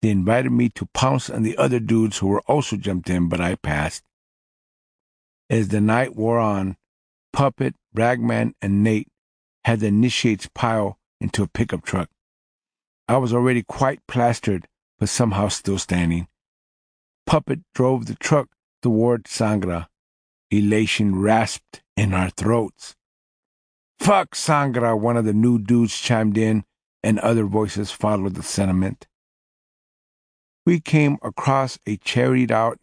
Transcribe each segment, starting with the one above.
They invited me to pounce on the other dudes who were also jumped in, but I passed. As the night wore on, Puppet, Ragman, and Nate had the initiates pile into a pickup truck. I was already quite plastered, but somehow still standing. Puppet drove the truck toward Sangra. Elation rasped in our throats. "Fuck Sangra," one of the new dudes chimed in, and other voices followed the sentiment. We came across a cherried-out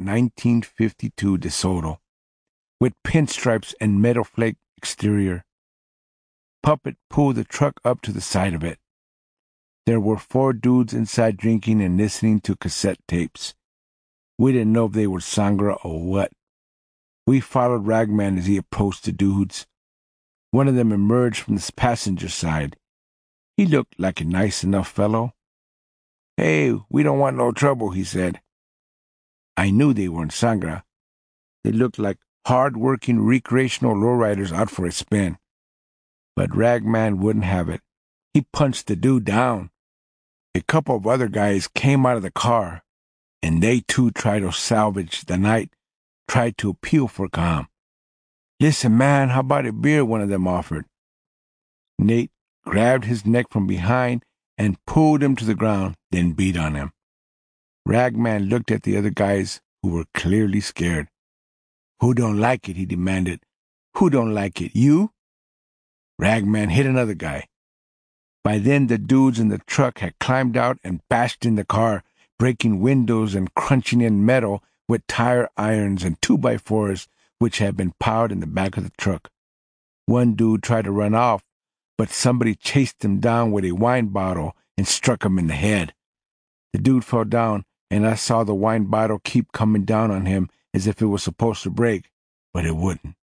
1952 DeSoto with pinstripes and metal flake exterior. Puppet pulled the truck up to the side of it. There were 4 dudes inside drinking and listening to cassette tapes. We didn't know if they were Sangra or what. We followed Ragman as he approached the dudes. One of them emerged from the passenger side. He looked like a nice enough fellow. "Hey, we don't want no trouble," he said. I knew they weren't Sangra. They looked like hard-working recreational lowriders out for a spin. But Ragman wouldn't have it. He punched the dude down. A couple of other guys came out of the car, and they too tried to salvage the night, tried to appeal for calm. "Listen, man, how about a beer?" one of them offered. Nate grabbed his neck from behind and pulled him to the ground, then beat on him. Ragman looked at the other guys who were clearly scared. "Who don't like it?" he demanded. "Who don't like it? You?" Ragman hit another guy. By then the dudes in the truck had climbed out and bashed in the car, breaking windows and crunching in metal with tire irons and 2x4s which had been piled in the back of the truck. One dude tried to run off, but somebody chased him down with a wine bottle and struck him in the head. The dude fell down, and I saw the wine bottle keep coming down on him as if it was supposed to break, but it wouldn't.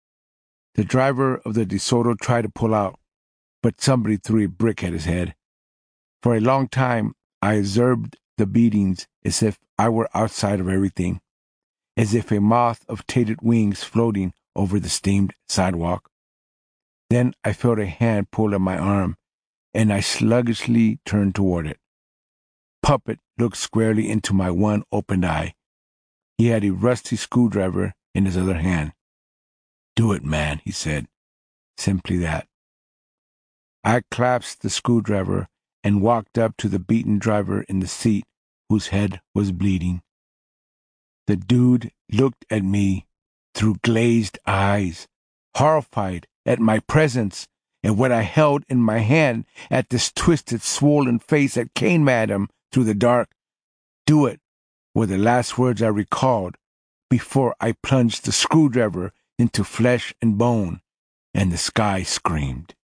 The driver of the DeSoto tried to pull out, but somebody threw a brick at his head. For a long time, I observed the beatings as if I were outside of everything, as if a moth of tainted wings floating over the steamed sidewalk. Then I felt a hand pull at my arm, and I sluggishly turned toward it. Puppet looked squarely into my one opened eye. He had a rusty screwdriver in his other hand. "Do it, man," he said. Simply that. I clasped the screwdriver and walked up to the beaten driver in the seat whose head was bleeding. The dude looked at me through glazed eyes, horrified at my presence and what I held in my hand, at this twisted, swollen face that came at him through the dark. "Do it," were the last words I recalled before I plunged the screwdriver into flesh and bone, and the sky screamed.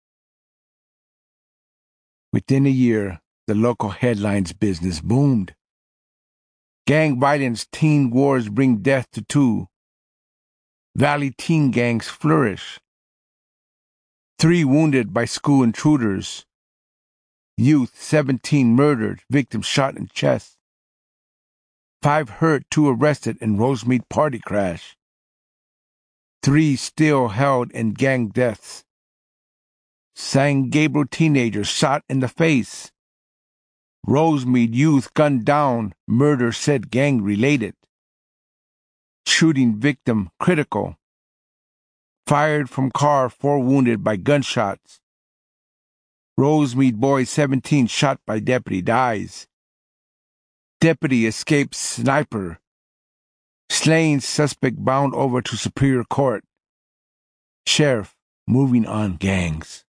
Within a year, the local headlines business boomed. Gang violence, teen wars bring death to 2. Valley teen gangs flourish. 3 wounded by school intruders. Youth 17 murdered, victim shot in chest. 5 hurt, 2 arrested in Rosemead party crash. 3 still held in gang deaths. San Gabriel teenager shot in the face. Rosemead youth gunned down, murder said gang related. Shooting victim critical. Fired from car, 4 wounded by gunshots. Rosemead boy 17 shot by deputy dies. Deputy escapes sniper. Slain suspect bound over to Superior Court. Sheriff moving on gangs.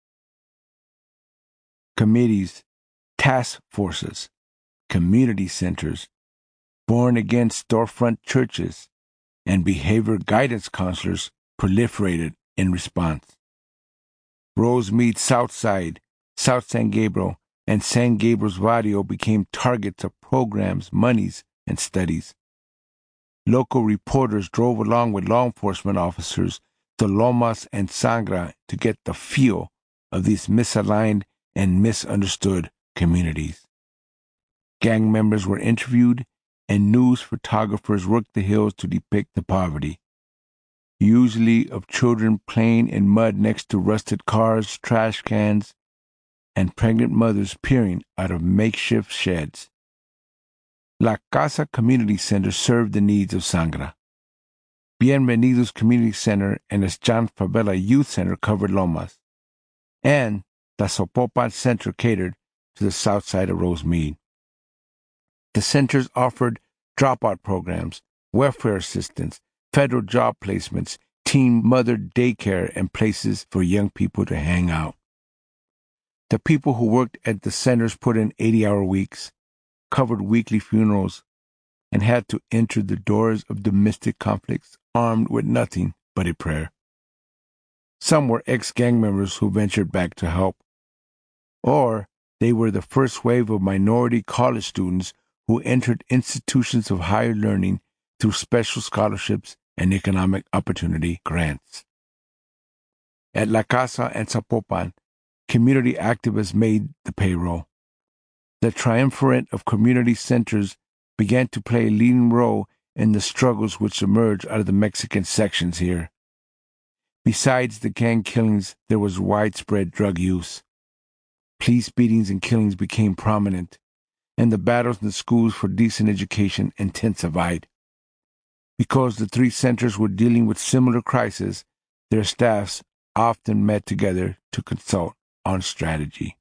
Committees, task forces, community centers, born-again storefront churches, and behavior guidance counselors proliferated in response. Rosemead Southside, South San Gabriel, and San Gabriel's Barrio became targets of programs, monies, and studies. Local reporters drove along with law enforcement officers to Lomas and Sangra to get the feel of these misaligned and misunderstood communities. Gang members were interviewed, and news photographers worked the hills to depict the poverty, usually of children playing in mud next to rusted cars, trash cans, and pregnant mothers peering out of makeshift sheds. La Casa Community Center served the needs of Sangra. Bienvenidos Community Center and its John Favela Youth Center covered Lomas, and the Zapopan Center catered to the south side of Rosemead. The centers offered dropout programs, welfare assistance, federal job placements, teen mother daycare, and places for young people to hang out. The people who worked at the centers put in 80-hour weeks, covered weekly funerals, and had to enter the doors of domestic conflicts armed with nothing but a prayer. Some were ex-gang members who ventured back to help, or they were the first wave of minority college students who entered institutions of higher learning through special scholarships and economic opportunity grants. At La Casa and Zapopan, community activists made the payroll. The triumvirate of community centers began to play a leading role in the struggles which emerged out of the Mexican sections here. Besides the gang killings, there was widespread drug use. Police beatings and killings became prominent, and the battles in the schools for decent education intensified. Because the three centers were dealing with similar crises, their staffs often met together to consult on strategy.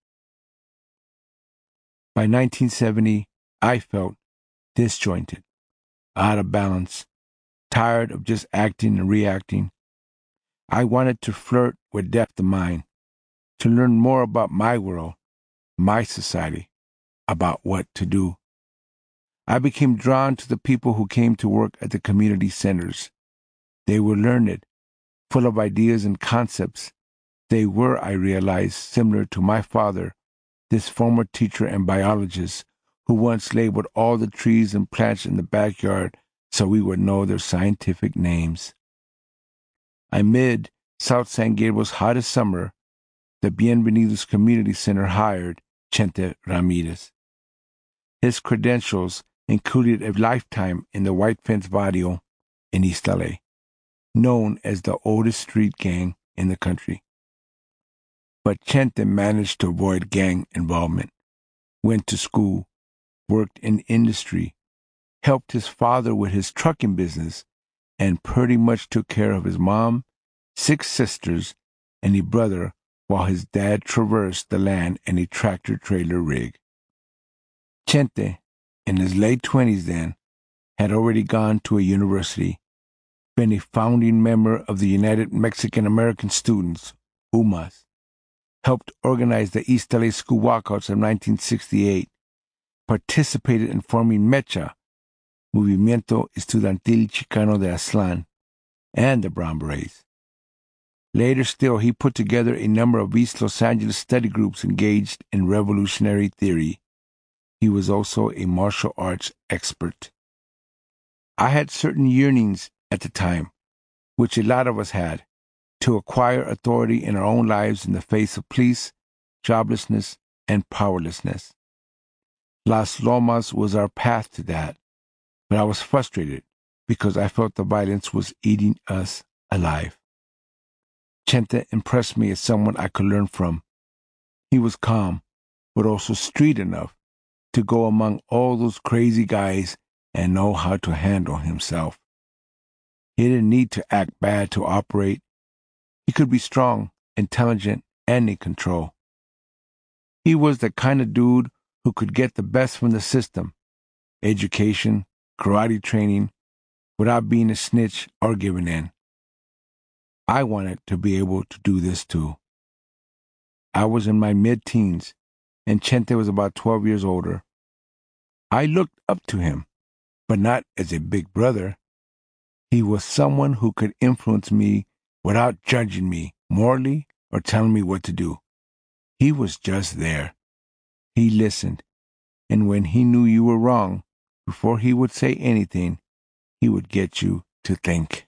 By 1970, I felt disjointed, out of balance, tired of just acting and reacting. I wanted to flirt with depth of mind, to learn more about my world, my society, about what to do. I became drawn to the people who came to work at the community centers. They were learned, full of ideas and concepts. They were, I realized, similar to my father, this former teacher and biologist who once labeled all the trees and plants in the backyard so we would know their scientific names. Amid South San Gabriel's hottest summer, the Bienvenidos Community Center hired Chente Ramirez. His credentials included a lifetime in the White Fence Barrio in East LA, known as the oldest street gang in the country. But Chente managed to avoid gang involvement, went to school, worked in industry, helped his father with his trucking business, and pretty much took care of his mom, 6 sisters, and a brother while his dad traversed the land in a tractor-trailer rig. Chente, in his late 20s then, had already gone to a university, been a founding member of the United Mexican American Students, UMAS, helped organize the East LA school walkouts of 1968, participated in forming MECHA, Movimiento Estudiantil Chicano de Aztlán, and the Brown Berets. Later still, he put together a number of East Los Angeles study groups engaged in revolutionary theory. He was also a martial arts expert. I had certain yearnings at the time, which a lot of us had, to acquire authority in our own lives in the face of police, joblessness, and powerlessness. Las Lomas was our path to that, but I was frustrated because I felt the violence was eating us alive. Chente impressed me as someone I could learn from. He was calm, but also street enough to go among all those crazy guys and know how to handle himself. He didn't need to act bad to operate. He could be strong, intelligent, and in control. He was the kind of dude who could get the best from the system, education, karate training, without being a snitch or giving in. I wanted to be able to do this too. I was in my mid-teens, and Chente was about 12 years older. I looked up to him, but not as a big brother. He was someone who could influence me without judging me morally or telling me what to do. He was just there. He listened, and when he knew you were wrong, before he would say anything, he would get you to think.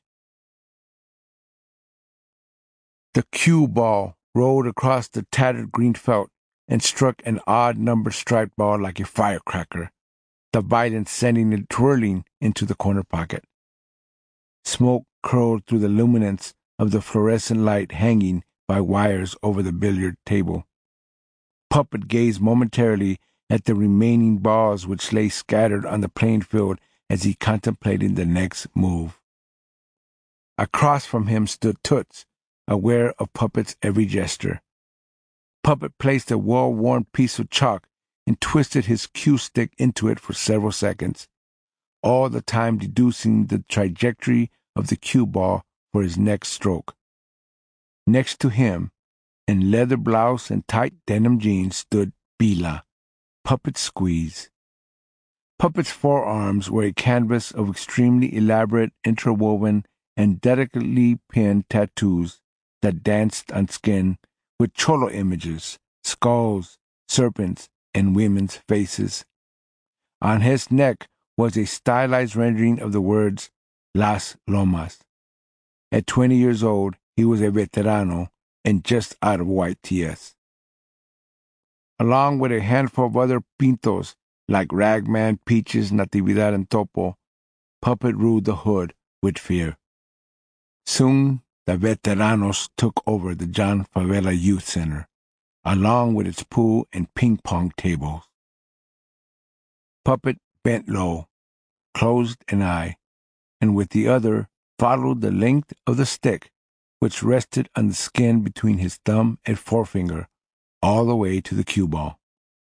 The cue ball rolled across the tattered green felt and struck an odd-numbered striped ball like a firecracker, the violence sending it twirling into the corner pocket. Smoke curled through the luminance of the fluorescent light hanging by wires over the billiard table. Puppet gazed momentarily at the remaining balls which lay scattered on the playing field as he contemplated the next move. Across from him stood Toots, aware of Puppet's every gesture. Puppet placed a well-worn piece of chalk and twisted his cue stick into it for several seconds, all the time deducing the trajectory of the cue ball for his next stroke. Next to him, in leather blouse and tight denim jeans, stood Pila, Puppet's squeeze. Puppet's forearms were a canvas of extremely elaborate, interwoven, and delicately pinned tattoos that danced on skin with cholo images, skulls, serpents, and women's faces. On his neck was a stylized rendering of the words Las Lomas. At 20 years old, he was a veterano and just out of YTS. Along with a handful of other pintos like Ragman, Peaches, Natividad, and Topo, Puppet ruled the hood with fear. Soon, the veteranos took over the John Favela Youth Center, along with its pool and ping-pong tables. Puppet bent low, closed an eye, and with the other followed the length of the stick, which rested on the skin between his thumb and forefinger, all the way to the cue ball.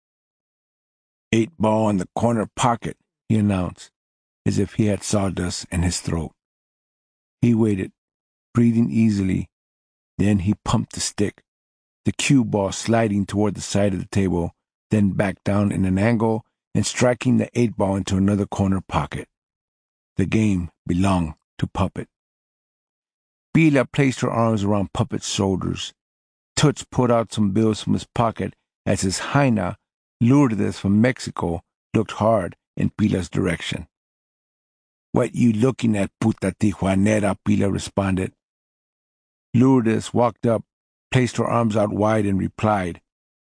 8 ball in the corner pocket, he announced, as if he had sawdust in his throat. He waited, breathing easily. Then he pumped the stick, the cue ball sliding toward the side of the table, then back down in an angle and striking the 8 ball into another corner pocket. The game belonged to Puppet. Pila placed her arms around Puppet's shoulders. Toots pulled out some bills from his pocket as his hyena, Lourdes from Mexico, looked hard in Pila's direction. "What you looking at, puta tijuanera?" Pila responded. Lourdes walked up, placed her arms out wide, and replied,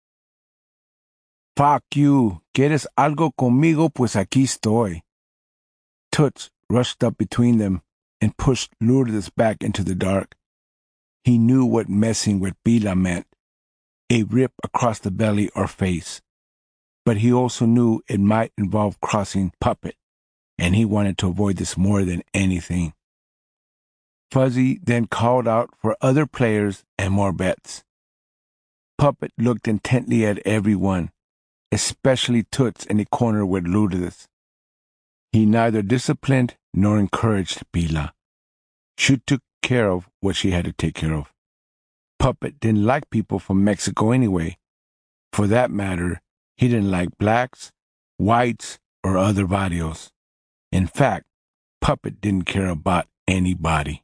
"Fuck you. ¿Quieres algo conmigo? Pues aquí estoy." Toots rushed up between them and pushed Lourdes back into the dark. He knew what messing with Pila meant, a rip across the belly or face. But he also knew it might involve crossing Puppet, and he wanted to avoid this more than anything. Fuzzy then called out for other players and more bets. Puppet looked intently at everyone, especially Toots in the corner with Lourdes. He neither disciplined nor encouraged Pila. She took care of what she had to take care of. Puppet didn't like people from Mexico anyway. For that matter, he didn't like blacks, whites, or other barrios. In fact, Puppet didn't care about anybody.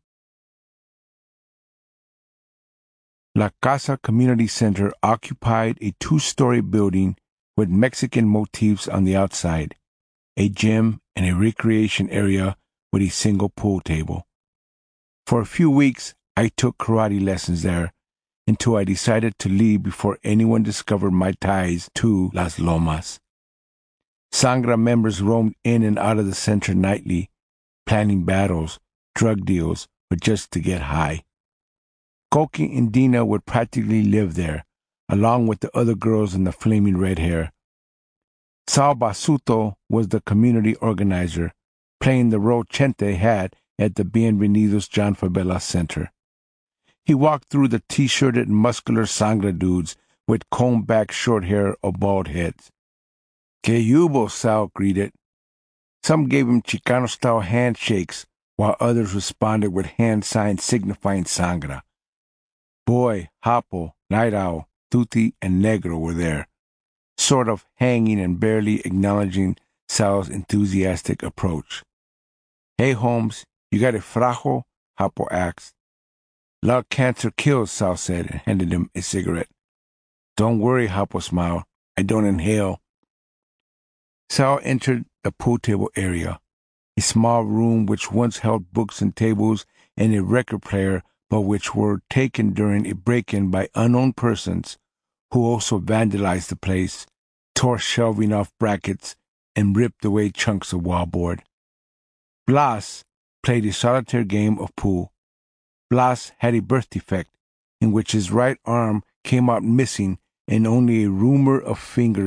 La Casa Community Center occupied a 2-story building with Mexican motifs on the outside, a gym, and a recreation area with a single pool table. For a few weeks, I took karate lessons there until I decided to leave before anyone discovered my ties to Las Lomas. Sangra members roamed in and out of the center nightly, planning battles, drug deals, or just to get high. Koki and Dina would practically live there, along with the other girls in the flaming red hair. Sal Basuto was the community organizer, playing the role Chente had at the Bienvenidos John Favela Center. He walked through the T-shirted and muscular Sangra dudes with combed-back short hair or bald heads. "Que hubo?" Sal greeted. Some gave him Chicano-style handshakes, while others responded with hand signs signifying Sangra. Boy, Hapo, Night Owl, Tutti, and Negro were there, sort of hanging and barely acknowledging Sal's enthusiastic approach. "Hey, Holmes, you got a frajo?" Hapo asked. "Lung cancer kills," Sal said, and handed him a cigarette. "Don't worry," Hapo smiled. "I don't inhale." Sal entered the pool table area, a small room which once held books and tables and a record player, but which were taken during a break-in by unknown persons who also vandalized the place, tore shelving off brackets, and ripped away chunks of wallboard. Blas played a solitaire game of pool. Blas had a birth defect, in which his right arm came out missing and only a rumor of fingers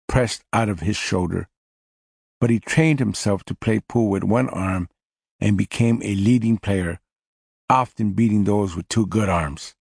pressed out of his shoulder. But he trained himself to play pool with one arm and became a leading player, often beating those with two good arms.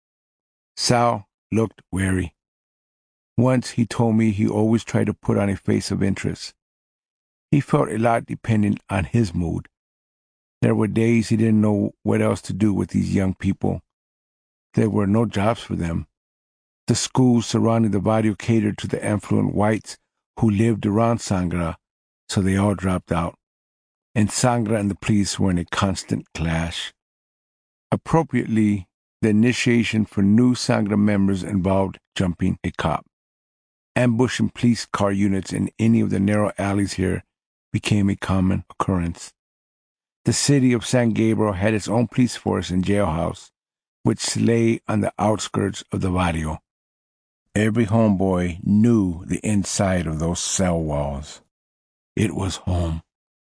Sal looked wary. Once he told me he always tried to put on a face of interest. He felt a lot dependent on his mood. There were days he didn't know what else to do with these young people. There were no jobs for them. The schools surrounding the barrio catered to the affluent whites who lived around Sangra, so they all dropped out. And Sangra and the police were in a constant clash. Appropriately, the initiation for new Sangra members involved jumping a cop. Ambushing police car units in any of the narrow alleys here became a common occurrence. The city of San Gabriel had its own police force and jailhouse, which lay on the outskirts of the barrio. Every homeboy knew the inside of those cell walls. It was home.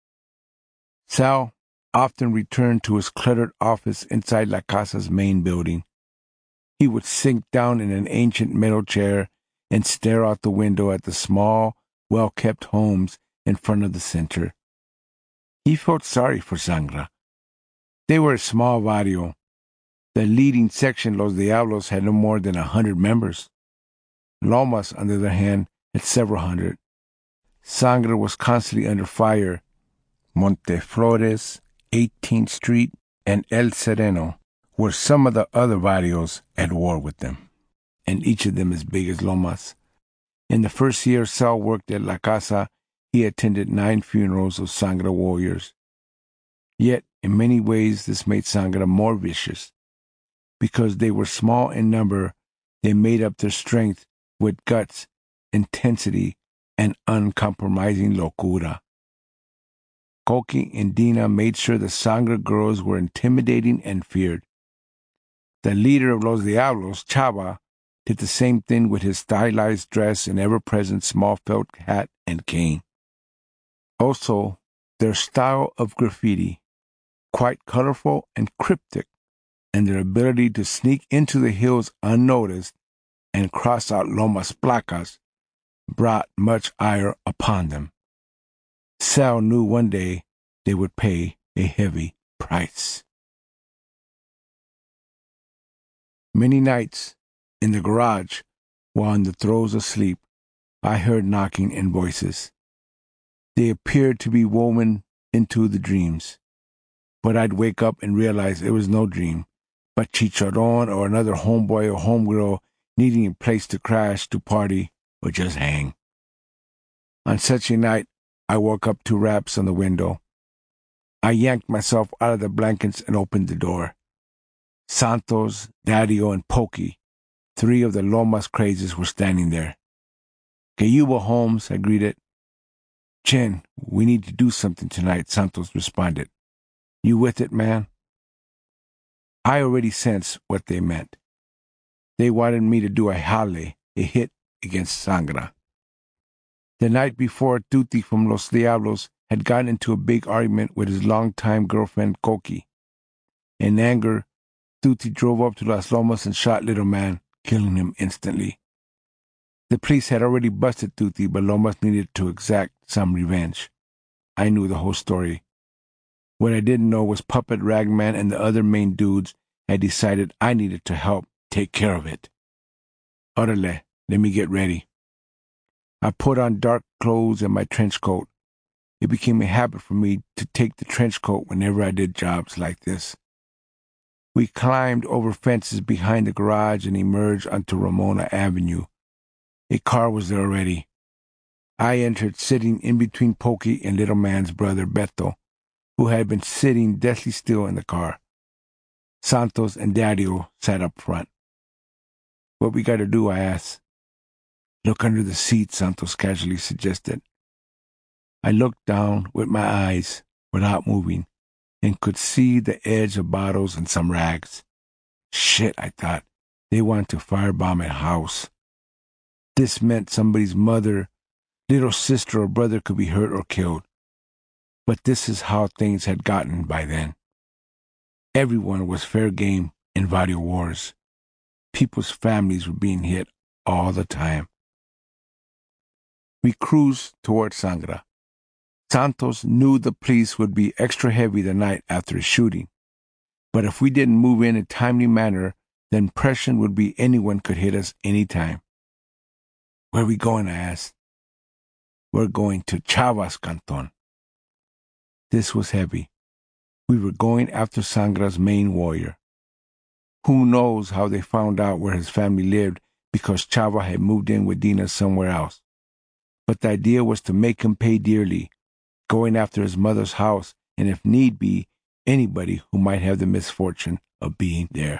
Sal often returned to his cluttered office inside La Casa's main building. He would sink down in an ancient metal chair and stare out the window at the small, well-kept homes in front of the center. He felt sorry for Sangra. They were a small barrio. The leading section, Los Diablos, had no more than 100 members. Lomas, on the other hand, had several hundred. Sangra was constantly under fire. Monteflores, 18th Street, and El Sereno were some of the other barrios at war with them, and each of them as big as Lomas. In the first year Sal worked at La Casa, he attended 9 funerals of Sangra warriors. Yet, in many ways, this made Sangra more vicious. Because they were small in number, they made up their strength with guts, intensity, and uncompromising locura. Coqui and Dina made sure the Sangra girls were intimidating and feared. The leader of Los Diablos, Chava, did the same thing with his stylized dress and ever-present small felt hat and cane. Also, their style of graffiti, quite colorful and cryptic, and their ability to sneak into the hills unnoticed and cross out Lomas placas, brought much ire upon them. Sal knew one day they would pay a heavy price. Many nights, in the garage, while in the throes of sleep, I heard knocking and voices. They appeared to be woven into the dreams, but I'd wake up and realize it was no dream, but Chicharron or another homeboy or homegirl needing a place to crash, to party, or just hang. On such a night, I woke up to raps on the window. I yanked myself out of the blankets and opened the door. Santos, Daddio, and Pokey, 3 of the Lomas crazes, were standing there. "Que hubo, Holmes?" I greeted. "Chen, we need to do something tonight," Santos responded. "You with it, man?" I already sensed what they meant. They wanted me to do a jale, a hit against Sangra. The night before, Tuti from Los Diablos had gotten into a big argument with his longtime girlfriend, Coqui. In anger, Tuti drove up to Las Lomas and shot Little Man, killing him instantly. The police had already busted Tuti, but Lomas needed to exact some revenge. I knew the whole story. What I didn't know was Puppet, Ragman, and the other main dudes had decided I needed to help take care of it. Orale, let me get ready. I put on dark clothes and my trench coat. It became a habit for me to take the trench coat whenever I did jobs like this. We climbed over fences behind the garage and emerged onto Ramona Avenue. A car was there already. I entered, sitting in between Pokey and Little Man's brother, Beto, who had been sitting deathly still in the car. Santos and Daddio sat up front. "What we got to do?" I asked. "Look under the seat," Santos casually suggested. I looked down with my eyes, without moving, and could see the edge of bottles and some rags. Shit, I thought. They want to firebomb a house. This meant somebody's mother, little sister, or brother could be hurt or killed. But this is how things had gotten by then. Everyone was fair game in barrio wars. People's families were being hit all the time. We cruised toward Sangra. Santos knew the police would be extra heavy the night after his shooting, but if we didn't move in a timely manner, the impression would be anyone could hit us any time. "Where are we going?" I asked. "We're going to Chavas, Canton." This was heavy. We were going after Sangra's main warrior. Who knows how they found out where his family lived, because Chava had moved in with Dina somewhere else. But the idea was to make him pay dearly, going after his mother's house, and if need be, anybody who might have the misfortune of being there.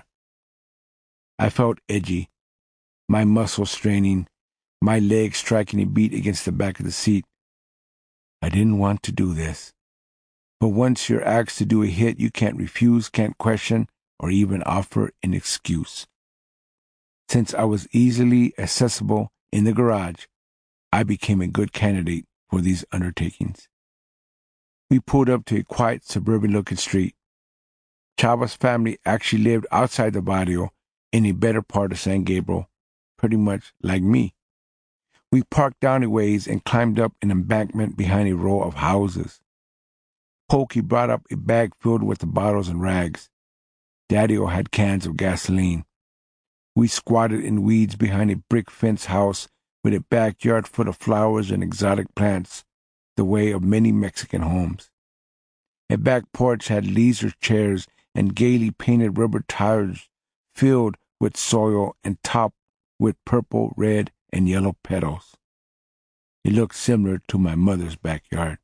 I felt edgy, my muscles straining, my legs striking a beat against the back of the seat. I didn't want to do this. But once you're asked to do a hit, you can't refuse, can't question, or even offer an excuse. Since I was easily accessible in the garage, I became a good candidate for these undertakings. We pulled up to a quiet, suburban-looking street. Chava's family actually lived outside the barrio in a better part of San Gabriel, pretty much like me. We parked down a ways and climbed up an embankment behind a row of houses. Pokey brought up a bag filled with the bottles and rags. Daddy-O had cans of gasoline. We squatted in weeds behind a brick fence house with a backyard full of flowers and exotic plants, the way of many Mexican homes. A back porch had leisure chairs and gaily painted rubber tires filled with soil and topped with purple, red, and yellow petals. It looked similar to my mother's backyard.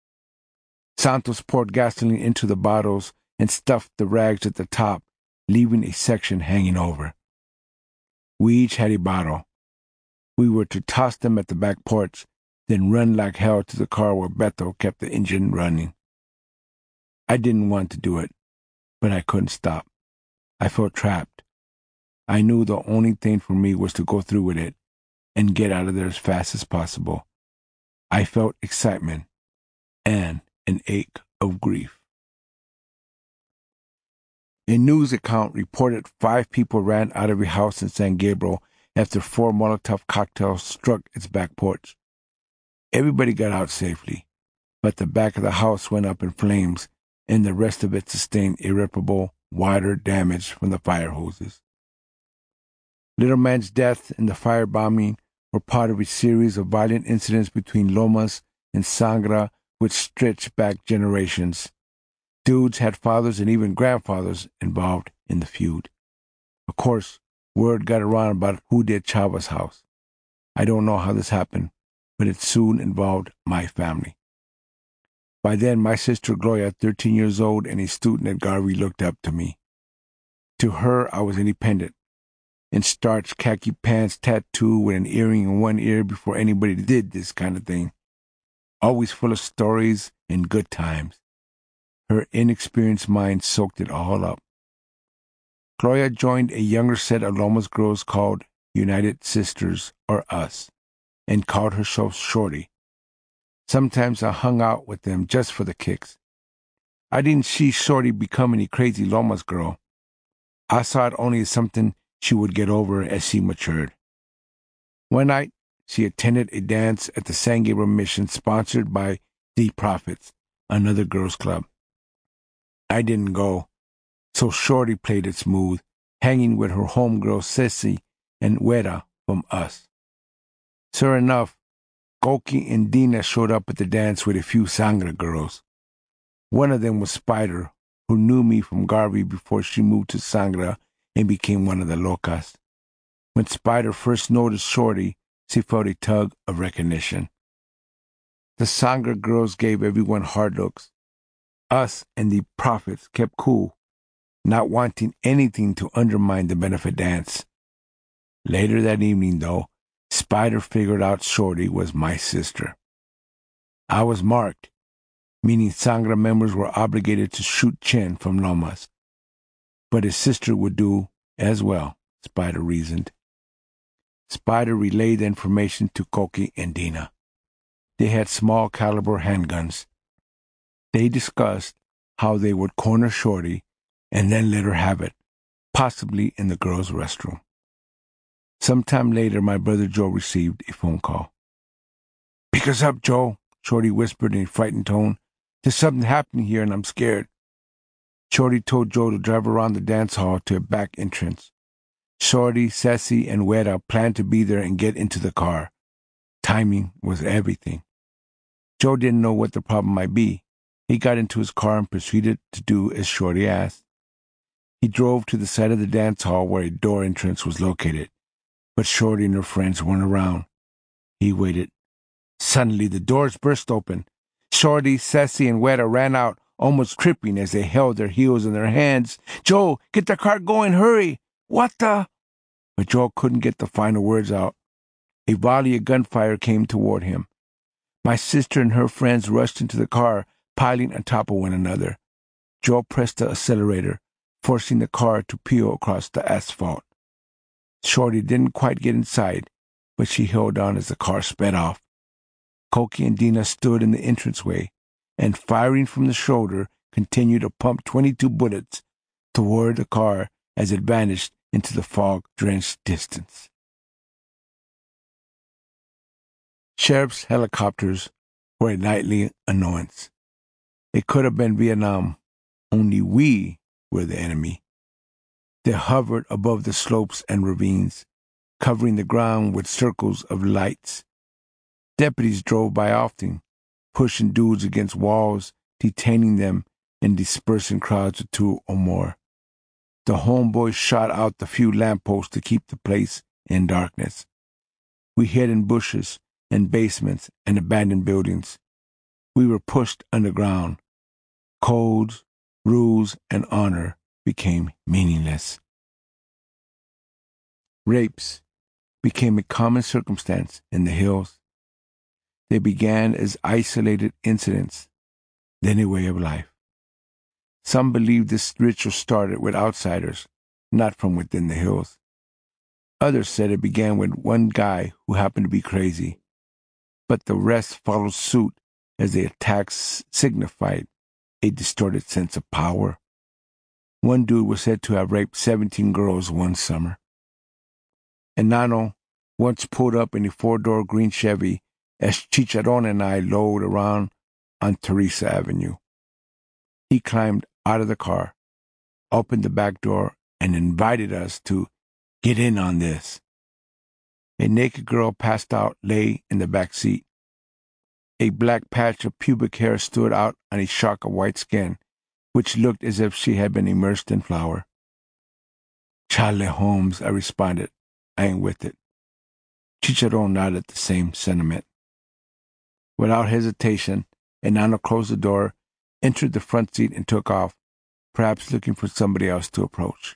Santos poured gasoline into the bottles and stuffed the rags at the top, leaving a section hanging over. We each had a bottle. We were to toss them at the back porch, then run like hell to the car where Beto kept the engine running. I didn't want to do it, but I couldn't stop. I felt trapped. I knew the only thing for me was to go through with it and get out of there as fast as possible. I felt excitement and an ache of grief. A news account reported 5 people ran out of a house in San Gabriel after 4 Molotov cocktails struck its back porch. Everybody got out safely, but the back of the house went up in flames, and the rest of it sustained irreparable, wider damage from the fire hoses. Little Man's death and the firebombing were part of a series of violent incidents between Lomas and Sangra which stretched back generations. Dudes had fathers and even grandfathers involved in the feud. Of course, word got around about who did Chava's house. I don't know how this happened, but it soon involved my family. By then, my sister Gloria, 13 years old and a student at Garvey, looked up to me. To her, I was independent, in starched khaki pants, tattooed with an earring in one ear before anybody did this kind of thing. Always full of stories and good times. Her inexperienced mind soaked it all up. Gloria joined a younger set of Lomas girls called United Sisters, or US, and called herself Shorty. Sometimes I hung out with them just for the kicks. I didn't see Shorty becoming a crazy Lomas girl. I saw it only as something she would get over as she matured. One night, she attended a dance at the San Gabriel Mission sponsored by The Prophets, another girls' club. I didn't go, so Shorty played it smooth, hanging with her homegirls Ceci and Wera from US. Sure enough, Koki and Dina showed up at the dance with a few Sangra girls. One of them was Spider, who knew me from Garvey before she moved to Sangra and became one of the locas. When Spider first noticed Shorty, she felt a tug of recognition. The Sangra girls gave everyone hard looks. US and The Prophets kept cool, not wanting anything to undermine the benefit dance. Later that evening, though, Spider figured out Shorty was my sister. I was marked, meaning Sangra members were obligated to shoot Chen from Lomas. But his sister would do as well, Spider reasoned. Spider relayed the information to Koki and Dina. They had small caliber handguns. They discussed how they would corner Shorty and then let her have it, possibly in the girls' restroom. Sometime later, my brother Joe received a phone call. "Pick us up, Joe," Shorty whispered in a frightened tone. "There's something happening here and I'm scared." Shorty told Joe to drive around the dance hall to a back entrance. Shorty, Sassy, and Weta planned to be there and get into the car. Timing was everything. Joe didn't know what the problem might be. He got into his car and proceeded to do as Shorty asked. He drove to the side of the dance hall where a door entrance was located, but Shorty and her friends weren't around. He waited. Suddenly, the doors burst open. Shorty, Sassy, and Weta ran out, almost tripping as they held their heels in their hands. "Joe, get the car going, hurry!" "What the—" But Joe couldn't get the final words out. A volley of gunfire came toward him. My sister and her friends rushed into the car, piling on top of one another. Joe pressed the accelerator, forcing the car to peel across the asphalt. Shorty didn't quite get inside, but she held on as the car sped off. Cokie and Dina stood in the entranceway, and firing from the shoulder, continued to pump 22 bullets toward the car as it vanished into the fog-drenched distance. Sheriff's helicopters were a nightly annoyance. It could have been Vietnam, only we were the enemy. They hovered above the slopes and ravines, covering the ground with circles of lights. Deputies drove by often, pushing dudes against walls, detaining them, and dispersing crowds of 2 or more. The homeboys shot out the few lampposts to keep the place in darkness. We hid in bushes and basements and abandoned buildings. We were pushed underground. Codes, rules, and honor became meaningless. Rapes became a common circumstance in the hills. They began as isolated incidents, then a way of life. Some believed this ritual started with outsiders, not from within the hills. Others said it began with one guy who happened to be crazy, but the rest followed suit as the attacks signified a distorted sense of power. One dude was said to have raped 17 girls one summer. And Nano once pulled up in a 4-door green Chevy as Chicharron and I lolled around on Teresa Avenue. He climbed out of the car, opened the back door, and invited us to get in on this. A naked girl passed out, lay in the back seat. A black patch of pubic hair stood out on a shock of white skin, which looked as if she had been immersed in flour. "Charlie Holmes," I responded. "I ain't with it." Chicharron nodded the same sentiment. Without hesitation, Enano closed the door, entered the front seat, and took off, perhaps looking for somebody else to approach.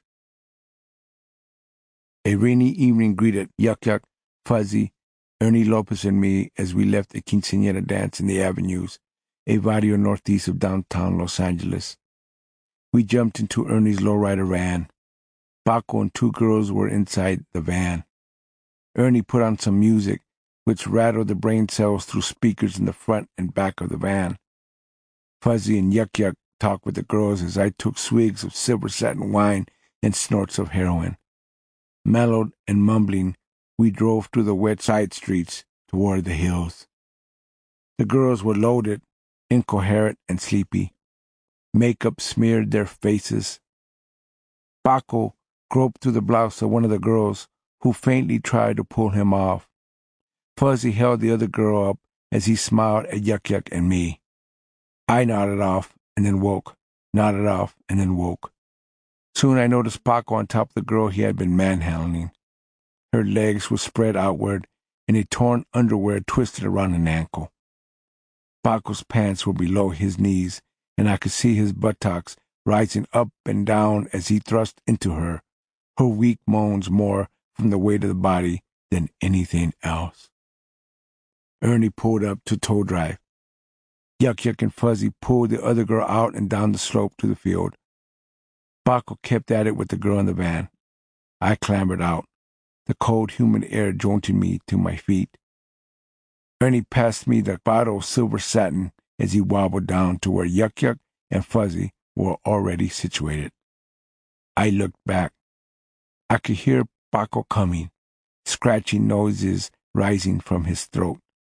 A rainy evening greeted Yuck Yuck, Fuzzy, Ernie Lopez, and me as we left a quinceañera dance in the avenues, a barrio northeast of downtown Los Angeles. We jumped into Ernie's lowrider van. Paco and 2 girls were inside the van. Ernie put on some music, which rattled the brain cells through speakers in the front and back of the van. Fuzzy and Yuck Yuck talked with the girls as I took swigs of silver satin wine and snorts of heroin. Mellowed and mumbling, we drove through the wet side streets toward the hills. The girls were loaded, incoherent, and sleepy. Makeup smeared their faces. Paco groped through the blouse of one of the girls, who faintly tried to pull him off. Fuzzy held the other girl up as he smiled at Yuck Yuck and me. I nodded off and then woke, nodded off and then woke. Soon I noticed Paco on top of the girl he had been manhandling. Her legs were spread outward, and a torn underwear twisted around an ankle. Paco's pants were below his knees, and I could see his buttocks rising up and down as he thrust into her, her weak moans more from the weight of the body than anything else. Ernie pulled up to tow drive. Yuck Yuck and Fuzzy pulled the other girl out and down the slope to the field. Paco kept at it with the girl in the van. I clambered out, the cold, humid air jolting me to my feet. Ernie passed me the bottle of silver satin as he wobbled down to where Yuck Yuck and Fuzzy were already situated. I looked back. I could hear Paco coming, scratching noises rising from his throat.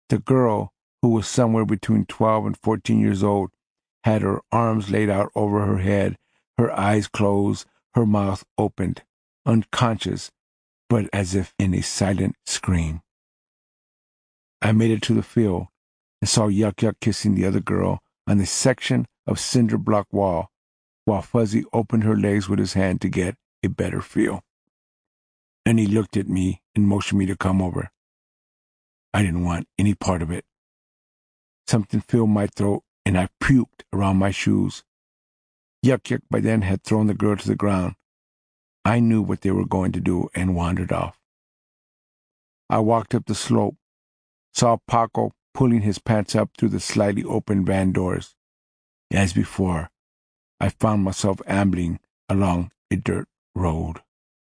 The girl, who was somewhere between 12 and 14 years old, had her arms laid out over her head, her eyes closed, her mouth opened, unconscious, but as if in a silent scream. I made it to the field and saw Yuck Yuck kissing the other girl on the section of cinder block wall, while Fuzzy opened her legs with his hand to get a better feel. Then he looked at me and motioned me to come over. I didn't want any part of it. Something filled my throat, and I puked around my shoes. Yuck Yuck by then had thrown the girl to the ground. I knew what they were going to do and wandered off. I walked up the slope, saw Paco pulling his pants up through the slightly open van doors. As before, I found myself ambling along a dirt road.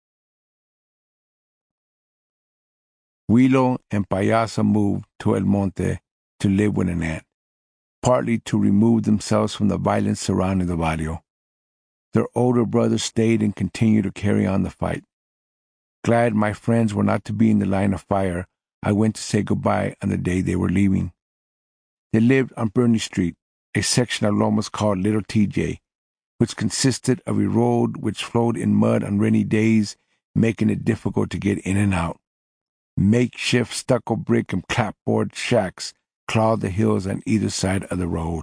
Huilo and Payasa moved to El Monte to live with an aunt, partly to remove themselves from the violence surrounding the barrio. Their older brother stayed and continued to carry on the fight. Glad my friends were not to be in the line of fire, I went to say goodbye on the day they were leaving. They lived on Burney Street, a section of Lomas called Little TJ, which consisted of a road which flowed in mud on rainy days, making it difficult to get in and out. Makeshift stucco brick and clapboard shacks clawed the hills on either side of the road.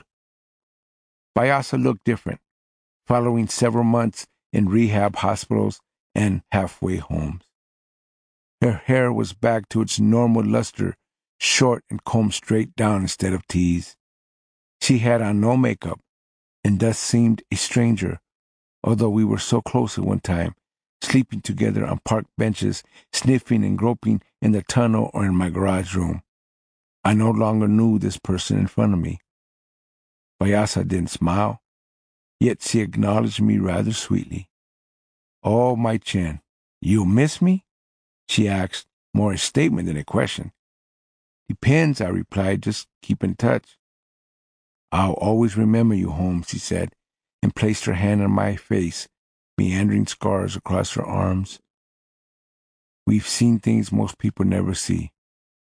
Payasa looked different, following several months in rehab hospitals and halfway homes. Her hair was back to its normal luster, short and combed straight down instead of teased. She had on no makeup, and thus seemed a stranger, although we were so close at one time, sleeping together on park benches, sniffing and groping in the tunnel or in my garage room. I no longer knew this person in front of me. Payasa didn't smile, yet she acknowledged me rather sweetly. "Oh, my chin, you miss me?" she asked, more a statement than a question. "Depends," I replied, "just keep in touch." "I'll always remember you, Holmes," she said, and placed her hand on my face, meandering scars across her arms. "We've seen things most people never see.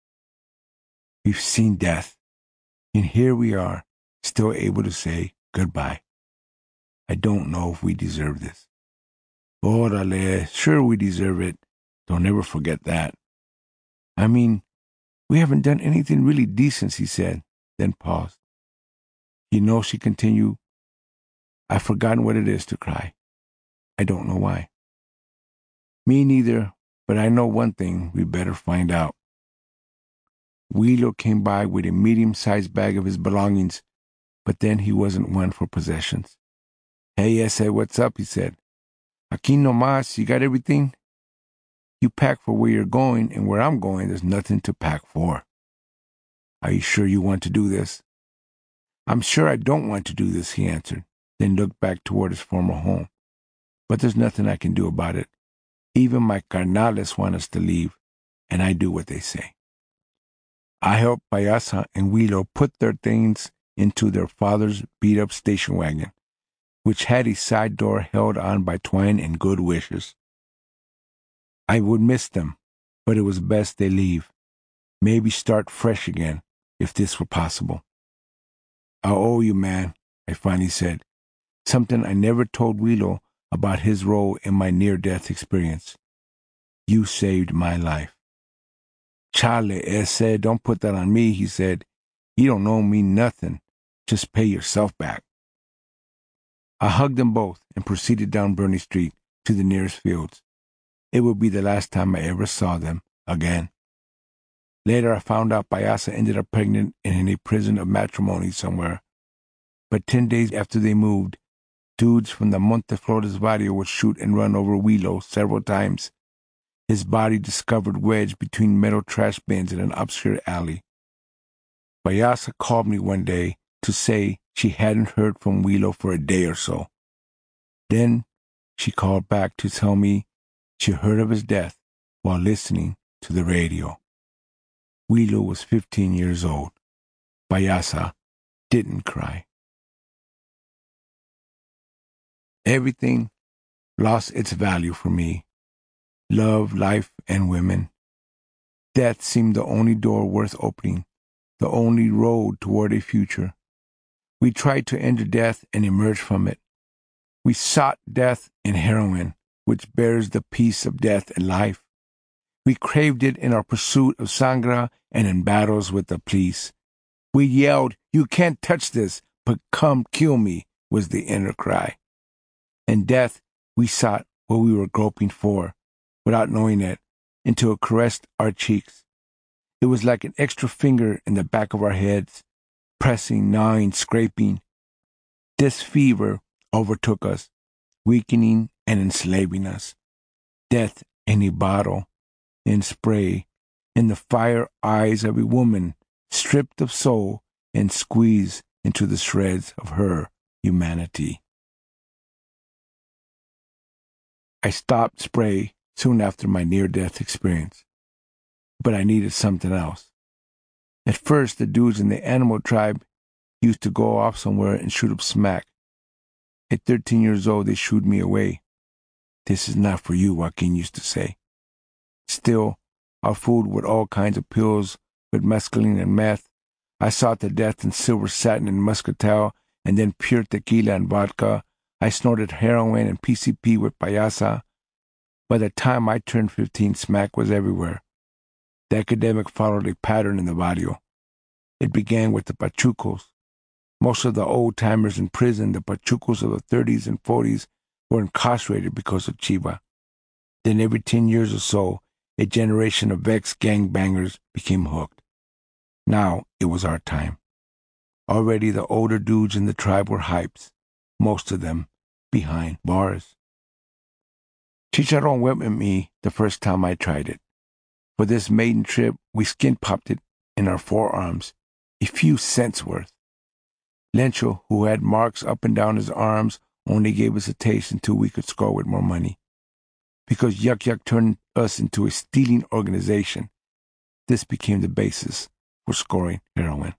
We've seen death, and here we are, still able to say goodbye. I don't know if we deserve this." "Orale, sure we deserve it. Don't ever forget that." "I mean, we haven't done anything really decent," he said, then paused. "You know," she continued, "I've forgotten what it is to cry. I don't know why." "Me neither, but I know one thing we better find out." Huilo came by with a medium-sized bag of his belongings, but then he wasn't one for possessions. "Hey, ese, what's up?" he said. "Aquí no más, you got everything?" "You pack for where you're going, and where I'm going, there's nothing to pack for." "Are you sure you want to do this?" "I'm sure I don't want to do this," he answered, then looked back toward his former home. "But there's nothing I can do about it. Even my carnales want us to leave, and I do what they say." I helped Payasa and Huilo put their things into their father's beat-up station wagon, which had a side door held on by twine and good wishes. I would miss them, but it was best they leave. Maybe start fresh again, if this were possible. "I owe you, man," I finally said, something I never told Huilo about his role in my near-death experience. "You saved my life." "Chale, ese, don't put that on me," he said. "You don't owe me nothing. Just pay yourself back." I hugged them both and proceeded down Burney Street to the nearest fields. It would be the last time I ever saw them again. Later, I found out Payasa ended up pregnant and in a prison of matrimony somewhere. But 10 days after they moved, dudes from the Monteflores barrio would shoot and run over Huilo several times, his body discovered wedged between metal trash bins in an obscure alley. Payasa called me one day to say she hadn't heard from Huilo for a day or so. Then she called back to tell me she heard of his death while listening to the radio. Huilo was 15 years old. Payasa didn't cry. Everything lost its value for me. Love, life, and women. Death seemed the only door worth opening, the only road toward a future. We tried to enter death and emerge from it. We sought death in heroin, which bears the peace of death and life. We craved it in our pursuit of Sangra and in battles with the police. We yelled, "You can't touch this, but come kill me," was the inner cry. In death, we sought what we were groping for, without knowing it, until it caressed our cheeks. It was like an extra finger in the back of our heads, pressing, gnawing, scraping. This fever overtook us, weakening and enslaving us. Death in a bottle, in spray, in the fire eyes of a woman stripped of soul and squeezed into the shreds of her humanity. I stopped spray soon after my near-death experience, but I needed something else. At first, the dudes in the animal tribe used to go off somewhere and shoot up smack. At 13 years old, they shooed me away. "This is not for you," Joaquin used to say. Still, our food with all kinds of pills with mescaline and meth. I sought the death in silver satin and muscatel, and then pure tequila and vodka. I snorted heroin and PCP with payasa. By the time I turned 15, smack was everywhere. The academic followed a pattern in the barrio. It began with the pachucos. Most of the old-timers in prison, the pachucos of the 30s and 40s, were incarcerated because of Chiva. Then every 10 years or so, a generation of ex-gangbangers became hooked. Now it was our time. Already the older dudes in the tribe were hypes, most of them behind bars. Chicharron went with me the first time I tried it. For this maiden trip, we skin-popped it in our forearms, a few cents worth. Lencho, who had marks up and down his arms, only gave us a taste until we could score with more money. Because Yuck Yuck turned us into a stealing organization, this became the basis for scoring heroin.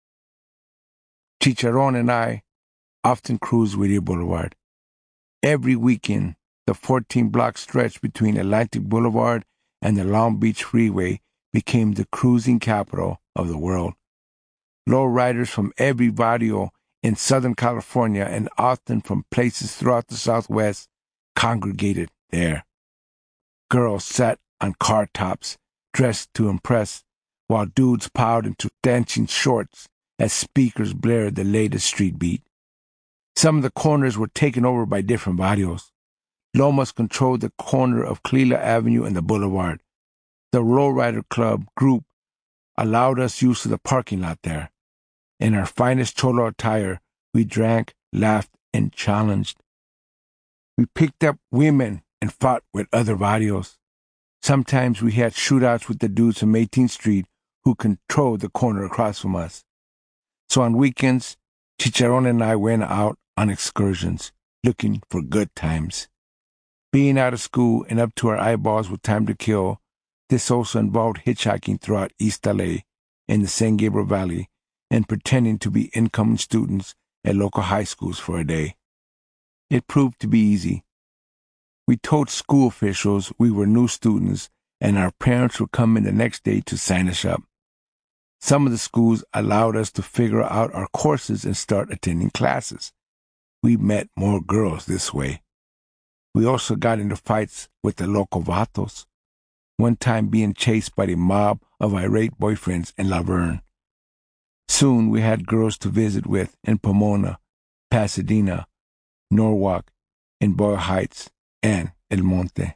Chicharron and I often cruised Whittier Boulevard. Every weekend, the 14-block stretch between Atlantic Boulevard and the Long Beach Freeway became the cruising capital of the world. Lowriders from every barrio in Southern California and often from places throughout the Southwest congregated there. Girls sat on car tops, dressed to impress, while dudes piled into dancing shorts as speakers blared the latest street beat. Some of the corners were taken over by different barrios. Lomas controlled the corner of Clelia Avenue and the Boulevard. The Lowrider Club group allowed us use of the parking lot there. In our finest cholo attire, we drank, laughed, and challenged. We picked up women and fought with other barrios. Sometimes we had shootouts with the dudes from 18th Street who controlled the corner across from us. So on weekends, Chicharron and I went out on excursions, looking for good times. Being out of school and up to our eyeballs with time to kill, this also involved hitchhiking throughout East LA in the San Gabriel Valley and pretending to be incoming students at local high schools for a day. It proved to be easy. We told school officials we were new students and our parents would come in the next day to sign us up. Some of the schools allowed us to figure out our courses and start attending classes. We met more girls this way. We also got into fights with the local vatos, one time being chased by a mob of irate boyfriends in La Verne. Soon we had girls to visit with in Pomona, Pasadena, Norwalk, in Boyle Heights, and El Monte.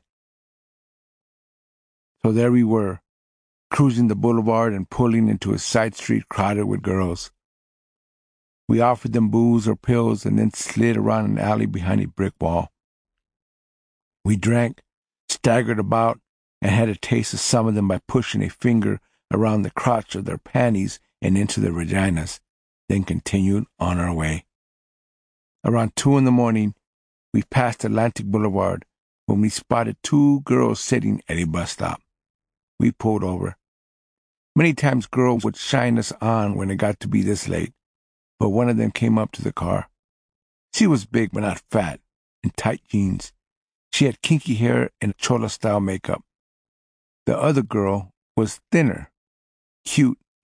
So there we were, cruising the boulevard and pulling into a side street crowded with girls. We offered them booze or pills and then slid around an alley behind a brick wall. We drank, staggered about, and had a taste of some of them by pushing a finger around the crotch of their panties and into their vaginas, then continued on our way. Around 2 a.m, we passed Atlantic Boulevard when we spotted 2 girls sitting at a bus stop. We pulled over. Many times girls would shine us on when it got to be this late, but one of them came up to the car. She was big but not fat, in tight jeans. She had kinky hair and chola-style makeup. The other girl was thinner, cute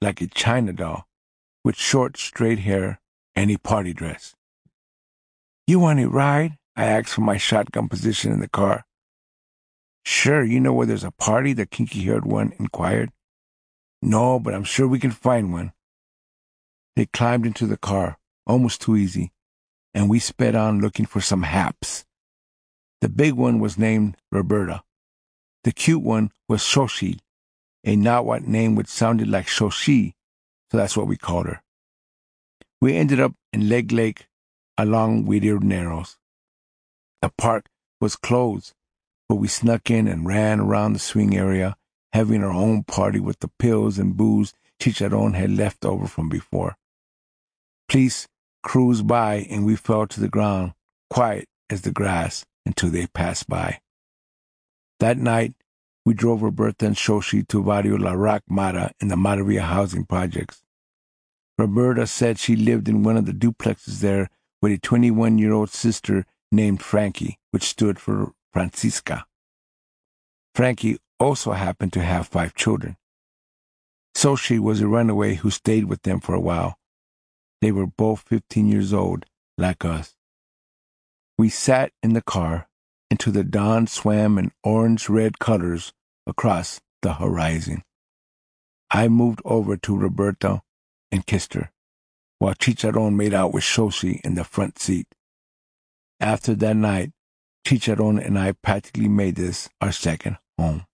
like a China doll, with short, straight hair and a party dress. "You want a ride?" I asked from my shotgun position in the car. "Sure, you know where there's a party?" the kinky-haired one inquired. "No, but I'm sure we can find one." They climbed into the car, almost too easy, and we sped on looking for some haps. The big one was named Roberta. The cute one was Shoshi, a Nahuatl name which sounded like Shoshi, so that's what we called her. We ended up in Leg Lake along Whittier Narrows. The park was closed, but we snuck in and ran around the swing area, having our own party with the pills and booze Chicharron had left over from before. Police cruised by and we fell to the ground, quiet as the grass, until they passed by. That night, we drove Roberta and Shoshi to Barrio La Rock Mata in the Maravilla housing projects. Roberta said she lived in one of the duplexes there with a 21-year-old sister named Frankie, which stood for Francisca. Frankie also happened to have 5 children. Shoshi was a runaway who stayed with them for a while. They were both 15 years old, like us. We sat in the car until the dawn swam in orange-red colors across the horizon. I moved over to Roberta and kissed her, while Chicharron made out with Shoshi in the front seat. After that night, Chicharron and I practically made this our second home.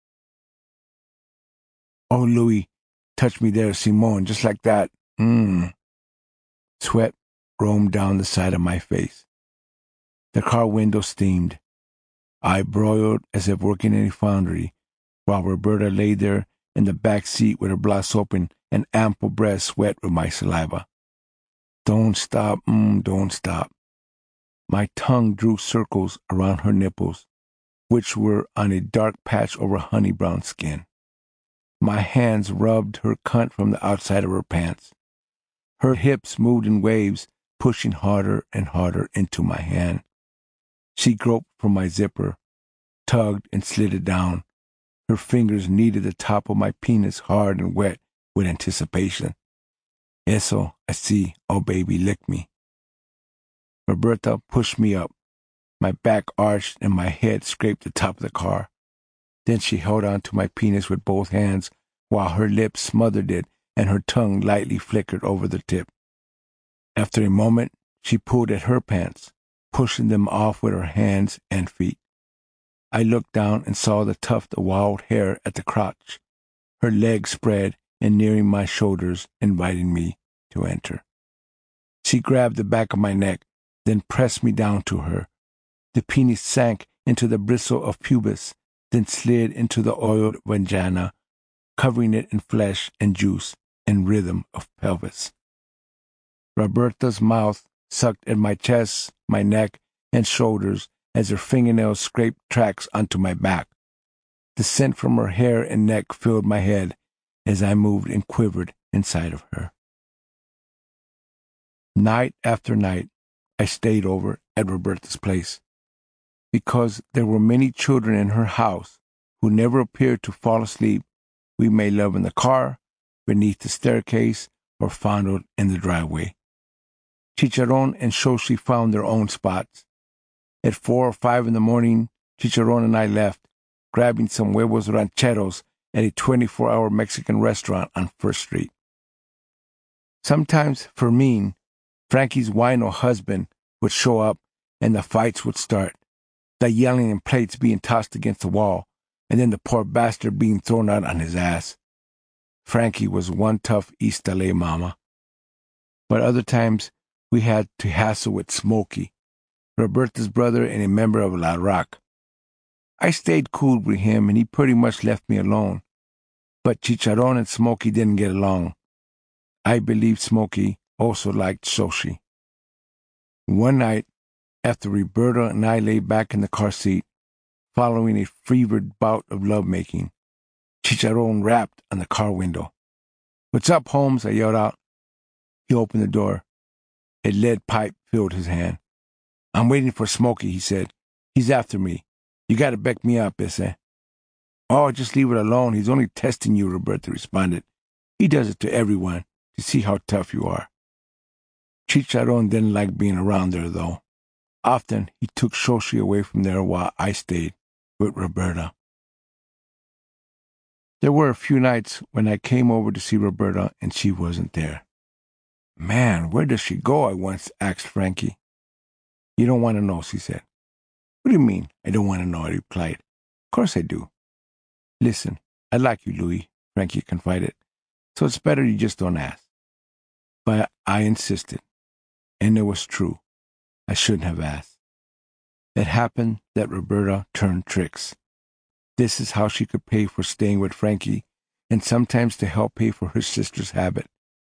"Oh, Louis, touch me there, Simone, just like that. Sweat roamed down the side of my face. The car window steamed. I broiled as if working in a foundry, while Roberta lay there in the back seat with her blouse open and ample breasts wet with my saliva. "Don't stop, don't stop." My tongue drew circles around her nipples, which were on a dark patch over honey brown skin. My hands rubbed her cunt from the outside of her pants. Her hips moved in waves, pushing harder and harder into my hand. She groped for my zipper, tugged and slid it down. Her fingers kneaded the top of my penis hard and wet with anticipation. "Eso, así, oh baby, lick me." Roberta pushed me up. My back arched and my head scraped the top of the car. Then she held on to my penis with both hands while her lips smothered it and her tongue lightly flickered over the tip. After a moment, she pulled at her pants, pushing them off with her hands and feet. I looked down and saw the tuft of wild hair at the crotch, her legs spread and nearing my shoulders, inviting me to enter. She grabbed the back of my neck, then pressed me down to her. The penis sank into the bristle of pubis, then slid into the oiled vagina, covering it in flesh and juice and rhythm of pelvis. Roberta's mouth sucked at my chest, my neck, and shoulders as her fingernails scraped tracks onto my back. The scent from her hair and neck filled my head as I moved and quivered inside of her. Night after night, I stayed over at Roberta's place. Because there were many children in her house who never appeared to fall asleep, we made love in the car, beneath the staircase, or fondled in the driveway. Chicharron and Shoshi found their own spots. At 4 or 5 in the morning, Chicharron and I left, grabbing some huevos rancheros at a 24-hour Mexican restaurant on First Street. Sometimes Fermin, Frankie's wino husband, would show up and the fights would start, the yelling and plates being tossed against the wall, and then the poor bastard being thrown out on his ass. Frankie was one tough East LA mama. But other times, we had to hassle with Smokey, Roberta's brother and a member of La Rock. I stayed cool with him, and he pretty much left me alone. But Chicharron and Smokey didn't get along. I believe Smokey also liked Shoshi. One night, after Roberta and I lay back in the car seat, following a fevered bout of lovemaking, Chicharron rapped on the car window. "What's up, Holmes?" I yelled out. He opened the door. A lead pipe filled his hand. "I'm waiting for Smokey," he said. "He's after me. You got to back me up, ese." "Oh, just leave it alone. He's only testing you," Roberta responded. He does it to everyone to see how tough you are. Chicharron didn't like being around there, though. Often he took Xochitl away from there while I stayed with Roberta. There were a few nights when I came over to see Roberta and she wasn't there. Man, where does she go? I once asked Frankie. You don't want to know, she said. What do you mean, I don't want to know? I replied. Of course I do. Listen, I like you, Louis, Frankie confided, so it's better you just don't ask. But I insisted, and it was true. I shouldn't have asked. It happened that Roberta turned tricks. This is how she could pay for staying with Frankie, and sometimes to help pay for her sister's habit.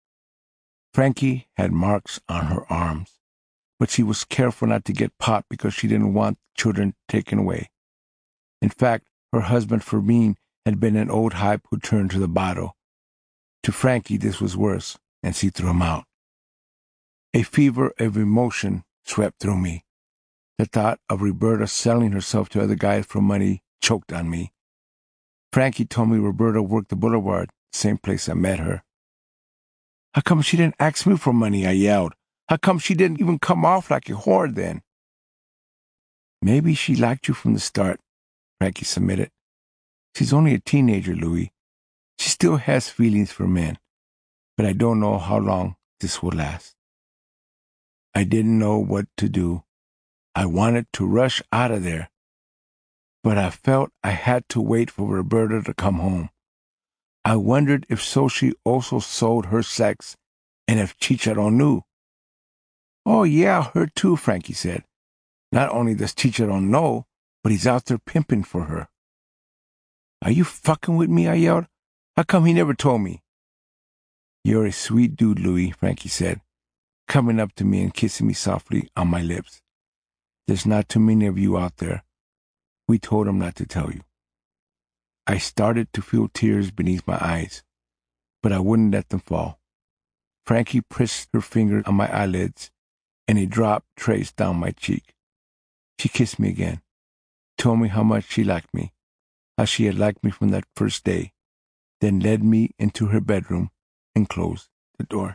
Frankie had marks on her arms, but she was careful not to get pot because she didn't want children taken away. In fact, her husband Fermin had been an old hype who turned to the bottle. To Frankie, this was worse, and she threw him out. A fever of emotion swept through me. The thought of Roberta selling herself to other guys for money choked on me. Frankie told me Roberta worked the boulevard, same place I met her. How come she didn't ask me for money? I yelled. How come she didn't even come off like a whore then? Maybe she liked you from the start, Frankie submitted. She's only a teenager, Louis. She still has feelings for men, but I don't know how long this will last. I didn't know what to do. I wanted to rush out of there, but I felt I had to wait for Roberta to come home. I wondered if Xochitl also sold her sex and if Chicharron knew. Oh, yeah, her too, Frankie said. Not only does Chicharron know, but he's out there pimping for her. Are you fucking with me? I yelled. How come he never told me? You're a sweet dude, Louis, Frankie said, coming up to me and kissing me softly on my lips. There's not too many of you out there. We told him not to tell you. I started to feel tears beneath my eyes, but I wouldn't let them fall. Frankie pressed her finger on my eyelids, and a drop traced down my cheek. She kissed me again, told me how much she liked me, how she had liked me from that first day, then led me into her bedroom and closed the door.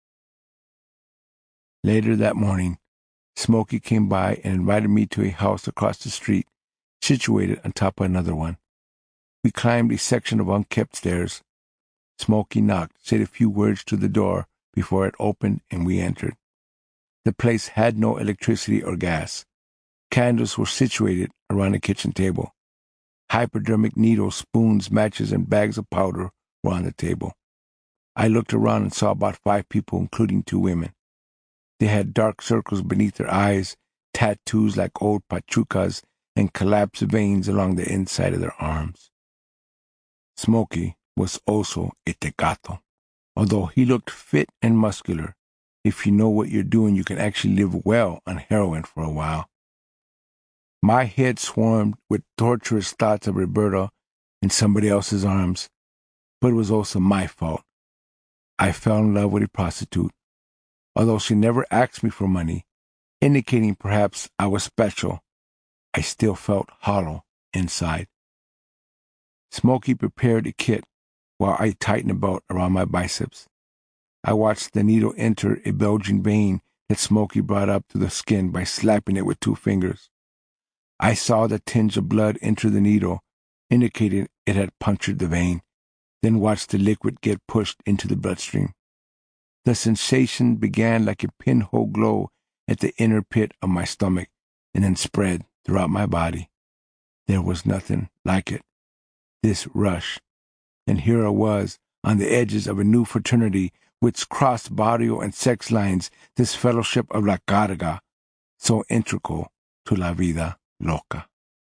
Later that morning, Smokey came by and invited me to a house across the street, situated on top of another one. We climbed a section of unkept stairs. Smokey knocked, said a few words to the door before it opened, and we entered. The place had no electricity or gas. Candles were situated around the kitchen table. Hypodermic needles, spoons, matches, and bags of powder were on the table. I looked around and saw about 5 people, including 2 women. They had dark circles beneath their eyes, tattoos like old pachucas, and collapsed veins along the inside of their arms. Smokey was also a tecato. Although he looked fit and muscular, if you know what you're doing, you can actually live well on heroin for a while. My head swarmed with torturous thoughts of Roberta in somebody else's arms, but it was also my fault. I fell in love with a prostitute, although she never asked me for money, indicating perhaps I was special. I still felt hollow inside. Smokey prepared a kit while I tightened a belt around my biceps. I watched the needle enter a bulging vein that Smokey brought up to the skin by slapping it with 2 fingers. I saw the tinge of blood enter the needle, indicating it had punctured the vein, then watched the liquid get pushed into the bloodstream. The sensation began like a pinhole glow at the inner pit of my stomach and then spread throughout my body. There was nothing like it. This rush. And here I was, on the edges of a new fraternity which crossed barrio and sex lines, this fellowship of la carga, so integral to la vida loca.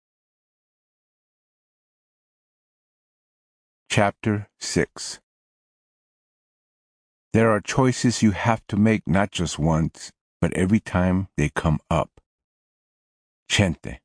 Chapter 6. There are choices you have to make not just once, but every time they come up. Chente.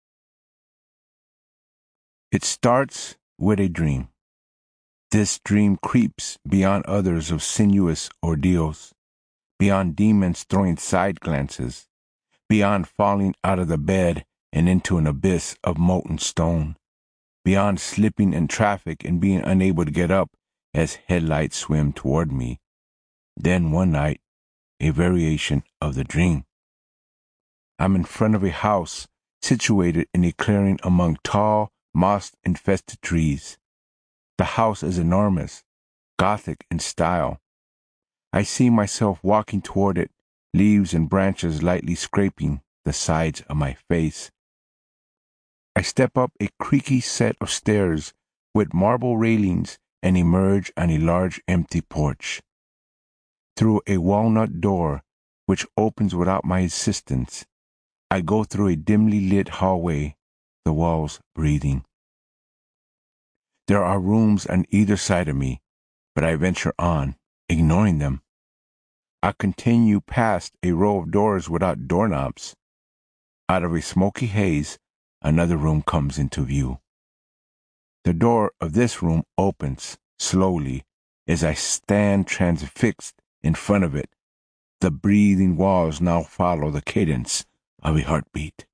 It starts with a dream. This dream creeps beyond others of sinuous ordeals, beyond demons throwing side glances, beyond falling out of the bed and into an abyss of molten stone, beyond slipping in traffic and being unable to get up as headlights swim toward me. Then one night, a variation of the dream. I'm in front of a house situated in a clearing among tall, moss-infested trees. The house is enormous, Gothic in style. I see myself walking toward it, leaves and branches lightly scraping the sides of my face. I step up a creaky set of stairs with marble railings and emerge on a large empty porch. Through a walnut door, which opens without my assistance, I go through a dimly lit hallway, the walls breathing. There are rooms on either side of me, but I venture on, ignoring them. I continue past a row of doors without doorknobs. Out of a smoky haze, another room comes into view. The door of this room opens slowly as I stand transfixed in front of it. The breathing walls now follow the cadence of a heartbeat.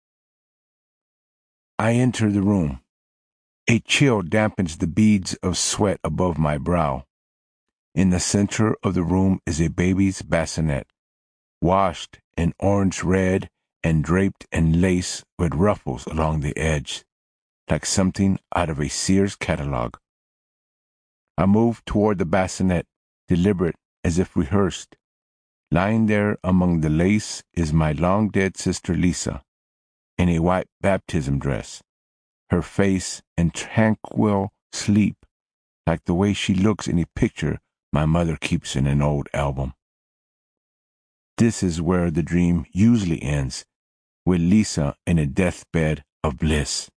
I enter the room. A chill dampens the beads of sweat above my brow. In the center of the room is a baby's bassinet, washed in orange red and draped in lace with ruffles along the edge, like something out of a Sears catalog. I move toward the bassinet, deliberate as if rehearsed. Lying there among the lace is my long-dead sister Lisa, in a white baptism dress, her face in tranquil sleep, like the way she looks in a picture my mother keeps in an old album. This is where the dream usually ends, with Lisa in a deathbed of bliss.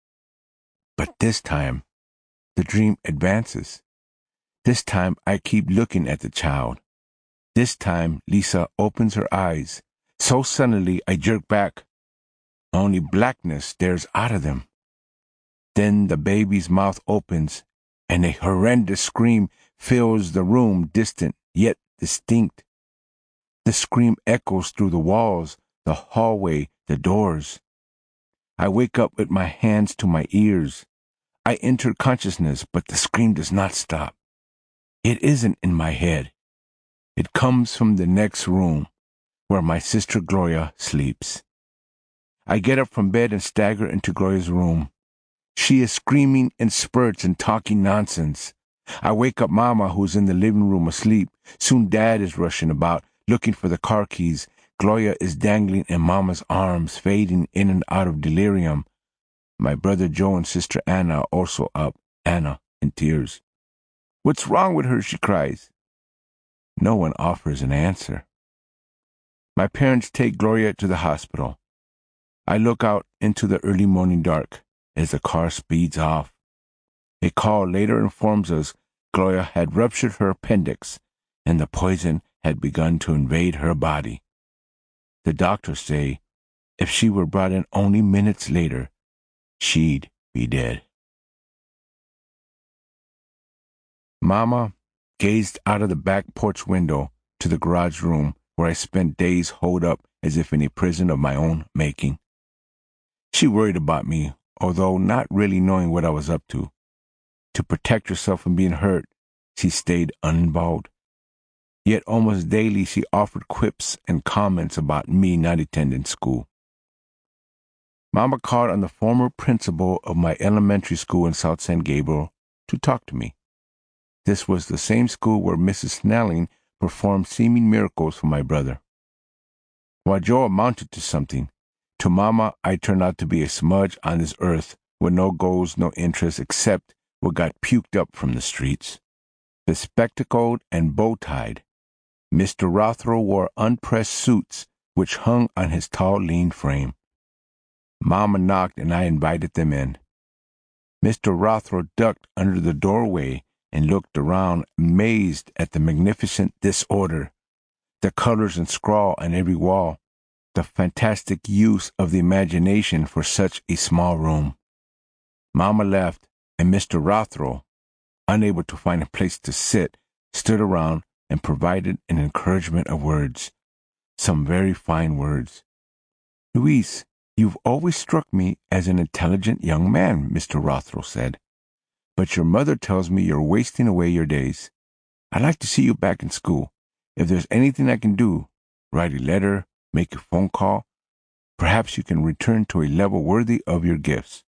But this time, the dream advances. This time, I keep looking at the child. This time, Lisa opens her eyes. So suddenly, I jerk back. Only blackness stares out of them. Then the baby's mouth opens, and a horrendous scream fills the room, distant yet distinct. The scream echoes through the walls, the hallway, the doors. I wake up with my hands to my ears. I enter consciousness, but the scream does not stop. It isn't in my head. It comes from the next room, where my sister Gloria sleeps. I get up from bed and stagger into Gloria's room. She is screaming in spurts and talking nonsense. I wake up Mama, who's in the living room asleep. Soon Dad is rushing about, looking for the car keys. Gloria is dangling in Mama's arms, fading in and out of delirium. My brother Joe and sister Anna are also up, Anna in tears. "What's wrong with her?" she cries. No one offers an answer. My parents take Gloria to the hospital. I look out into the early morning dark as the car speeds off. A call later informs us Gloria had ruptured her appendix and the poison had begun to invade her body. The doctors say if she were brought in only minutes later, she'd be dead. Mama gazed out of the back porch window to the garage room where I spent days holed up as if in a prison of my own making. She worried about me, although not really knowing what I was up to. To protect herself from being hurt, she stayed uninvolved. Yet almost daily she offered quips and comments about me not attending school. Mama called on the former principal of my elementary school in South San Gabriel to talk to me. This was the same school where Mrs. Snelling performed seeming miracles for my brother. While Joe amounted to something, to Mama I turned out to be a smudge on this earth with no goals, no interests except what got puked up from the streets. Bespectacled and bow-tied, Mr. Rothrow wore unpressed suits which hung on his tall, lean frame. Mama knocked and I invited them in. Mr. Rothrow ducked under the doorway and looked around, amazed at the magnificent disorder, the colors and scrawl on every wall, the fantastic use of the imagination for such a small room. Mama left, and Mr. Rothrow, unable to find a place to sit, stood around and provided an encouragement of words, some very fine words. "Luis, you've always struck me as an intelligent young man," Mr. Rothrow said. but your mother tells me you're wasting away your days. I'd like to see you back in school. If there's anything I can do, write a letter, make a phone call, perhaps you can return to a level worthy of your gifts."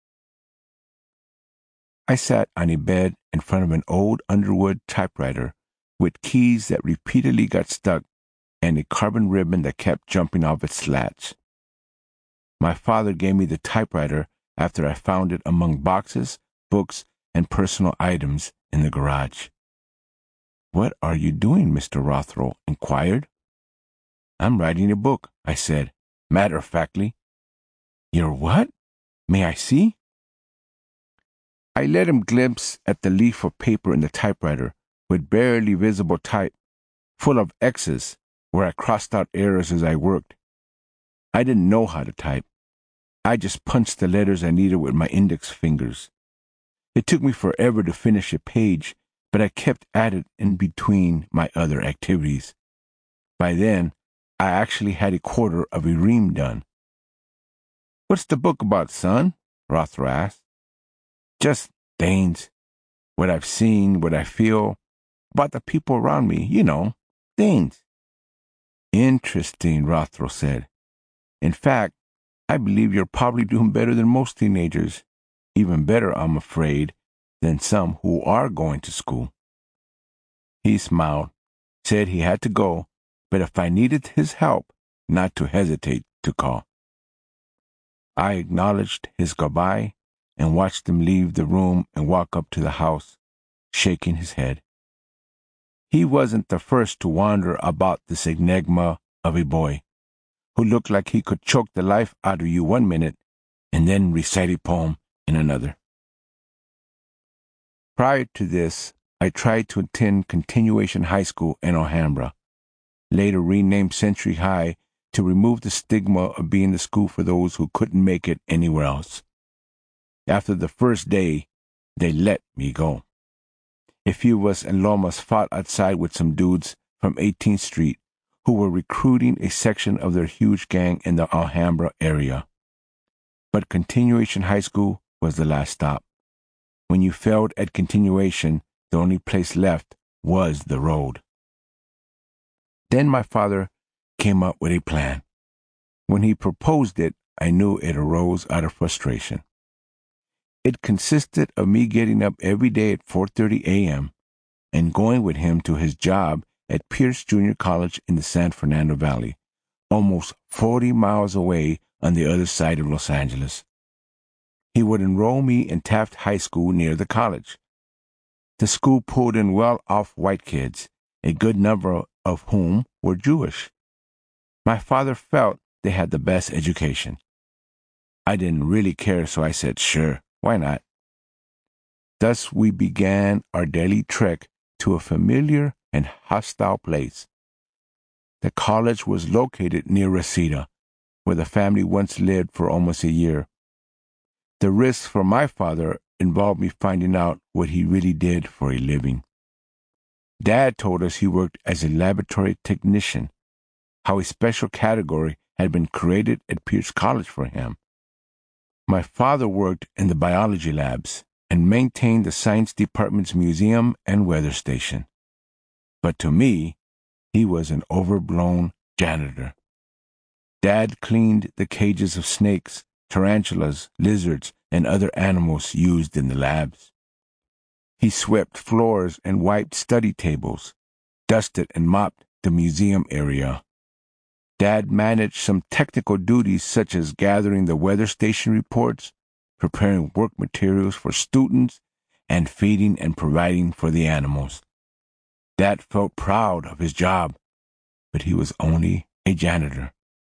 I sat on a bed in front of an old Underwood typewriter with keys that repeatedly got stuck and a carbon ribbon that kept jumping off its slats. My father gave me the typewriter after I found it among boxes, books, and personal items in the garage. "What are you doing?" Mr. Rothrow inquired. "I'm writing a book," I said, matter-of-factly. "You're what? May I see?" I let him glimpse at the leaf of paper in the typewriter with barely visible type, full of X's where I crossed out errors as I worked. I didn't know how to type. I just punched the letters I needed with my index fingers. It took me forever to finish a page, but I kept at it in between my other activities. By then, I actually had a quarter of a ream done. "What's the book about, son?" Rothrow asked. "Just things. What I've seen, what I feel, about the people around me, things." "Interesting," Rothrow said. "In fact, I believe you're probably doing better than most teenagers. Even better, I'm afraid, than some who are going to school." He smiled, said he had to go, but if I needed his help, not to hesitate to call. I acknowledged his goodbye and watched him leave the room and walk up to the house, shaking his head. He wasn't the first to wonder about this enigma of a boy who looked like he could choke the life out of you one minute and then recite a poem in another. Prior to this, I tried to attend Continuation High School in Alhambra, later renamed Century High to remove the stigma of being the school for those who couldn't make it anywhere else. After the first day, they let me go. A few of us in Lomas fought outside with some dudes from 18th Street who were recruiting a section of their huge gang in the Alhambra area. But Continuation High School was the last stop. When you failed at Continuation, the only place left was the road. Then my father came up with a plan. When he proposed it, I knew it arose out of frustration. It consisted of me getting up every day at 4:30 a.m. and going with him to his job at Pierce Junior College in the San Fernando Valley, almost 40 miles away on the other side of Los Angeles. He would enroll me in Taft High School near the college. The school pulled in well-off white kids, a good number of whom were Jewish. My father felt they had the best education. I didn't really care, so I said, sure, why not? Thus we began our daily trek to a familiar and hostile place. The college was located near Reseda, where the family once lived for almost a year. The risk for my father involved me finding out what he really did for a living. Dad told us he worked as a laboratory technician, how a special category had been created at Pierce College for him. My father worked in the biology labs and maintained the science department's museum and weather station. But to me, he was an overblown janitor. Dad cleaned the cages of snakes, tarantulas, lizards, and other animals used in the labs. He swept floors and wiped study tables, dusted and mopped the museum area. Dad managed some technical duties such as gathering the weather station reports, preparing work materials for students, and feeding and providing for the animals. Dad felt proud of his job, but he was only a janitor.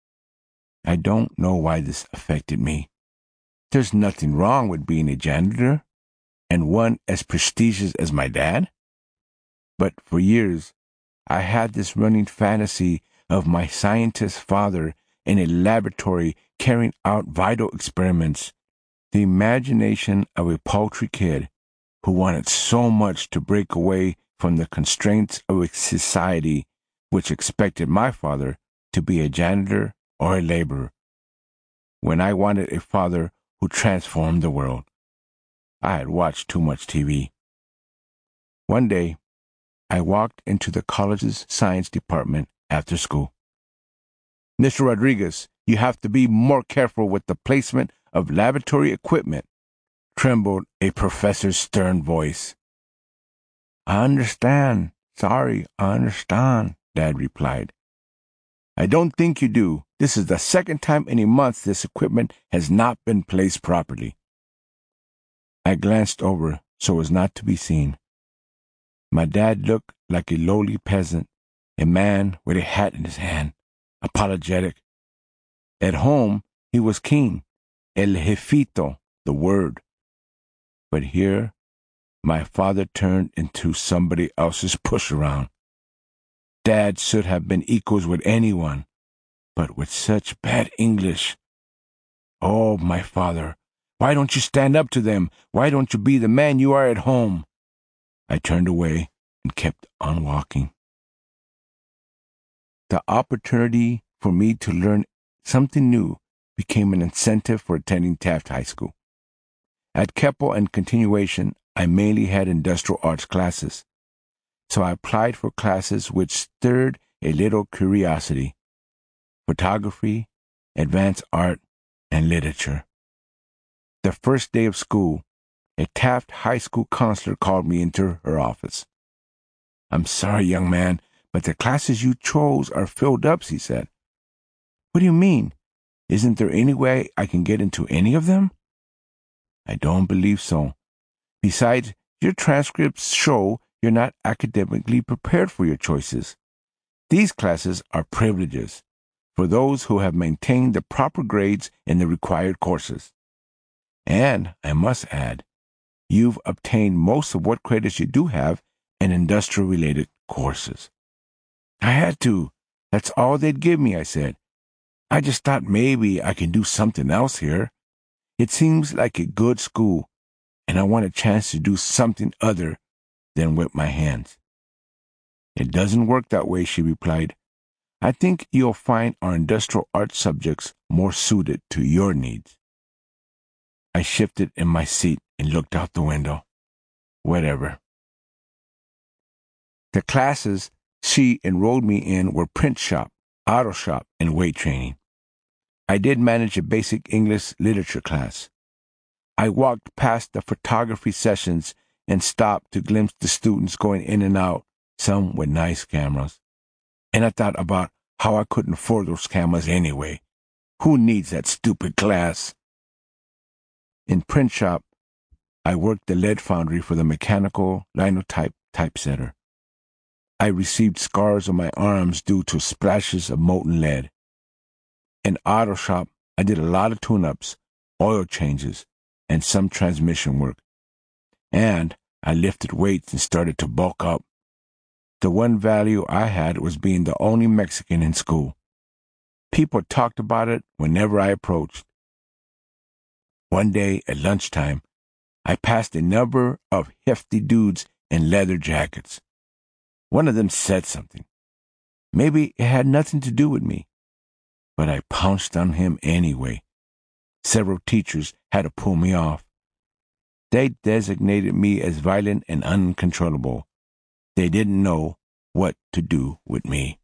I don't know why this affected me. There's nothing wrong with being a janitor, and one as prestigious as my dad. But for years, I had this running fantasy of my scientist father in a laboratory carrying out vital experiments, the imagination of a paltry kid who wanted so much to break away from the constraints of a society which expected my father to be a janitor or a laborer, when I wanted a father who transformed the world. I had watched too much TV. One day, I walked into the college's science department after school. "Mr. Rodriguez, you have to be more careful with the placement of laboratory equipment," trembled a professor's stern voice. "I understand. Sorry, I understand," Dad replied. "I don't think you do. This is the second time in a month this equipment has not been placed properly." I glanced over so as not to be seen. My dad looked like a lowly peasant, a man with a hat in his hand, apologetic. At home, he was keen, el jefito, the word. But here, my father turned into somebody else's push-around. Dad should have been equals with anyone, but with such bad English. Oh, my father, why don't you stand up to them? Why don't you be the man you are at home? I turned away and kept on walking. The opportunity for me to learn something new became an incentive for attending Taft High School. At Keppel and continuation, I mainly had industrial arts classes, so I applied for classes which stirred a little curiosity: photography, advanced art, and literature. The first day of school, a Taft High School counselor called me into her office. "I'm sorry, young man, but the classes you chose are filled up," she said. "What do you mean? Isn't there any way I can get into any of them?" "I don't believe so. Besides, your transcripts show you're not academically prepared for your choices. These classes are privileges for those who have maintained the proper grades in the required courses. And, I must add, you've obtained most of what credits you do have in industrial-related courses." "I had to. That's all they'd give me," I said. "I just thought maybe I can do something else here. It seems like a good school, and I want a chance to do something other than with my hands." "It doesn't work that way," she replied. "I think you'll find our industrial arts subjects more suited to your needs." I shifted in my seat and looked out the window. Whatever. The classes she enrolled me in were print shop, auto shop, and weight training. I did manage a basic English literature class. I walked past the photography sessions and stopped to glimpse the students going in and out, some with nice cameras. And I thought about how I couldn't afford those cameras anyway. Who needs that stupid class? In print shop, I worked the lead foundry for the mechanical linotype typesetter. I received scars on my arms due to splashes of molten lead. In auto shop, I did a lot of tune-ups, oil changes, and some transmission work. And I lifted weights and started to bulk up. The one value I had was being the only Mexican in school. People talked about it whenever I approached. One day at lunchtime, I passed a number of hefty dudes in leather jackets. One of them said something. Maybe it had nothing to do with me, but I pounced on him anyway. Several teachers had to pull me off. They designated me as violent and uncontrollable. They didn't know what to do with me.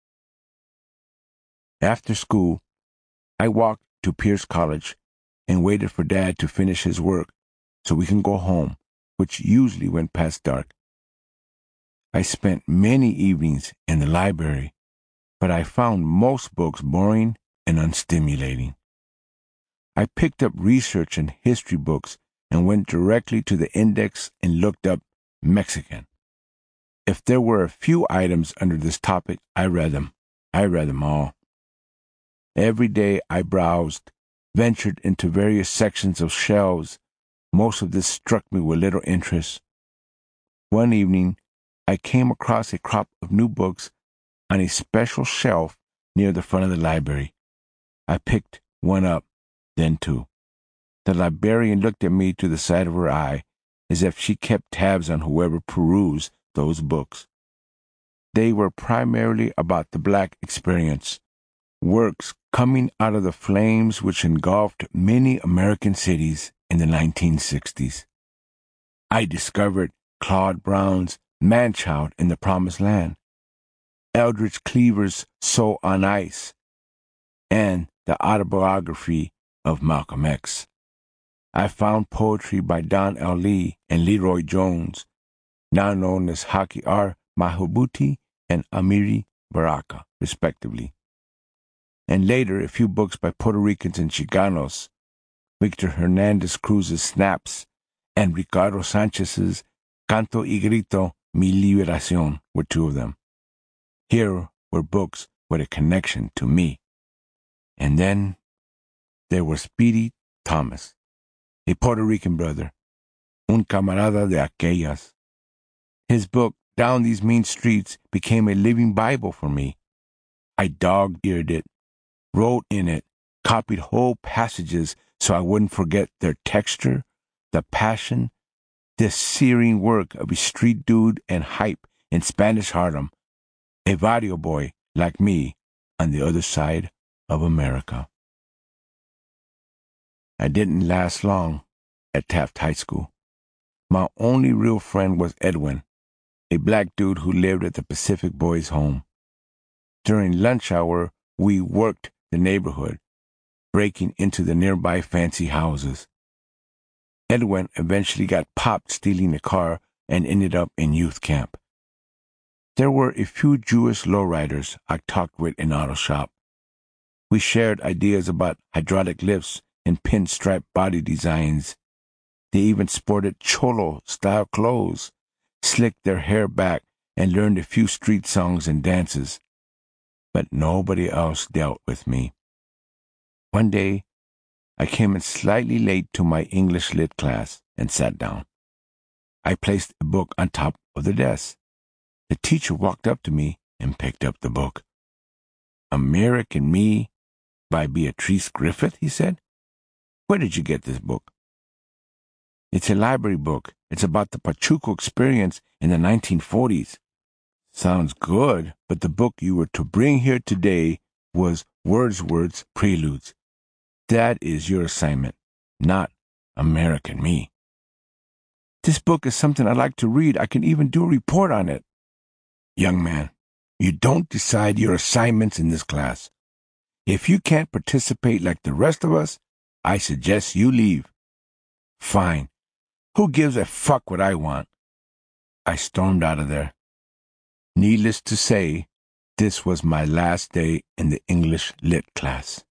After school, I walked to Pierce College and waited for Dad to finish his work so we can go home, which usually went past dark. I spent many evenings in the library, but I found most books boring and unstimulating. I picked up research and history books and went directly to the index and looked up Mexican. If there were a few items under this topic, I read them. I read them all. Every day I browsed, ventured into various sections of shelves. Most of this struck me with little interest. One evening, I came across a crop of new books on a special shelf near the front of the library. I picked one up, then two. The librarian looked at me to the side of her eye, as if she kept tabs on whoever perused those books. They were primarily about the Black experience, works coming out of the flames which engulfed many American cities in the 1960s. I discovered Claude Brown's Man-Child in the Promised Land, Eldridge Cleaver's Soul on Ice, and the autobiography of Malcolm X. I found poetry by Don L. Lee and Leroy Jones, now known as Haki R. Mahabuti and Amiri Baraka, respectively. And later, a few books by Puerto Ricans and Chicanos, Victor Hernandez Cruz's Snaps, and Ricardo Sanchez's Canto y Grito, Mi Liberación were two of them. Here were books with a connection to me. And then there was Speedy Thomas, a Puerto Rican brother, un camarada de aquellas. His book, Down These Mean Streets, became a living Bible for me. I dog-eared it, wrote in it, copied whole passages so I wouldn't forget their texture, the passion, the searing work of a street dude and hype in Spanish Harlem, a barrio boy like me on the other side of America. I didn't last long at Taft High School. My only real friend was Edwin, a black dude who lived at the Pacific Boys' Home. During lunch hour, we worked the neighborhood, breaking into the nearby fancy houses. Edwin eventually got popped stealing a car and ended up in youth camp. There were a few Jewish lowriders I talked with in auto shop. We shared ideas about hydraulic lifts and pinstripe body designs. They even sported cholo-style clothes, slicked their hair back, and learned a few street songs and dances. But nobody else dealt with me. One day, I came in slightly late to my English lit class and sat down. I placed a book on top of the desk. The teacher walked up to me and picked up the book. American Me by Beatrice Griffith, he said. Where did you get this book? It's a library book. It's about the Pachuco experience in the 1940s. Sounds good, but the book you were to bring here today was Wordsworth's Preludes. That is your assignment, not American Me. This book is something I'd like to read. I can even do a report on it. Young man, you don't decide your assignments in this class. If you can't participate like the rest of us, I suggest you leave. Fine. Who gives a fuck what I want? I stormed out of there. Needless to say, this was my last day in the English lit class.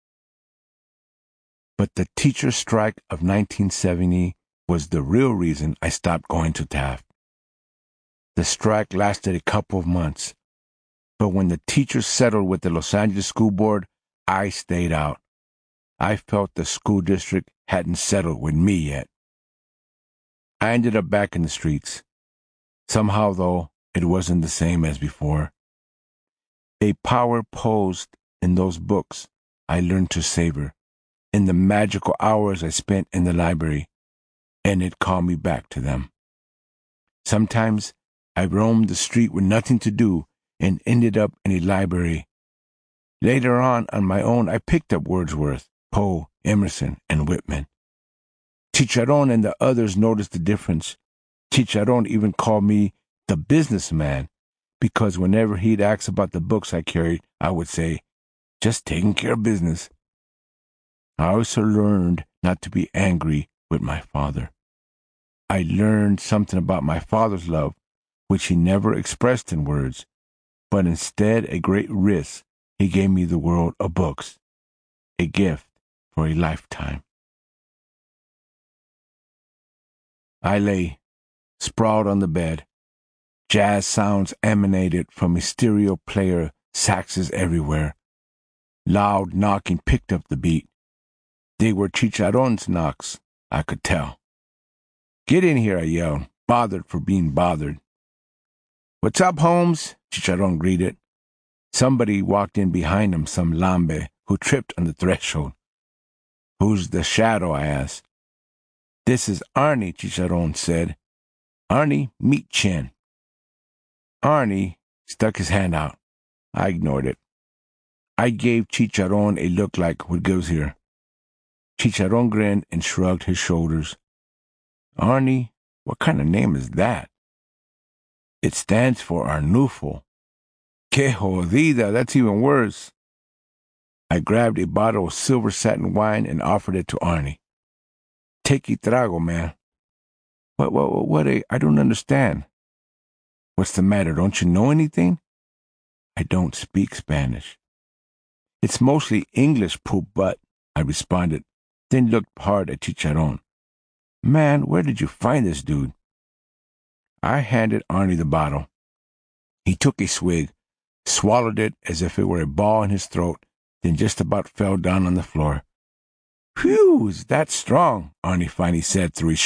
But the teacher strike of 1970 was the real reason I stopped going to Taft. The strike lasted a couple of months, but when the teachers settled with the Los Angeles School Board, I stayed out. I felt the school district hadn't settled with me yet. I ended up back in the streets. Somehow, though, it wasn't the same as before. A power posed in those books I learned to savor, in the magical hours I spent in the library, and it called me back to them. Sometimes I roamed the street with nothing to do and ended up in a library. Later on my own, I picked up Wordsworth, Poe, Emerson, and Whitman. Chicharron and the others noticed the difference. Chicharron even called me the businessman, because whenever he'd ask about the books I carried, I would say, just taking care of business. I also learned not to be angry with my father. I learned something about my father's love, which he never expressed in words, but instead a great risk. He gave me the world of books, a gift for a lifetime. I lay, sprawled on the bed. Jazz sounds emanated from a stereo player, saxes everywhere. Loud knocking picked up the beat. They were Chicharron's knocks, I could tell. Get in here, I yelled, bothered for being bothered. What's up, Holmes? Chicharron greeted. Somebody walked in behind him, some lambe, who tripped on the threshold. Who's the shadow? I asked. This is Arnie, Chicharron said. Arnie, meet Chin. Arnie stuck his hand out. I ignored it. I gave Chicharron a look like, what goes here? Chicharron grinned and shrugged his shoulders. Arnie What kind of name is that? It stands for Arnulfo. Que jodida, that's even worse. I grabbed a bottle of silver satin wine and offered it to Arnie. Take y trago, man. What, I don't understand. What's the matter, don't you know anything? I don't speak Spanish. It's mostly English, poop butt, I responded, then looked hard at Chicharron. Man, where did you find this dude? I handed Arnie the bottle. He took a swig, swallowed it as if it were a ball in his throat, then just about fell down on the floor. Phew, is that strong? Arnie finally said through his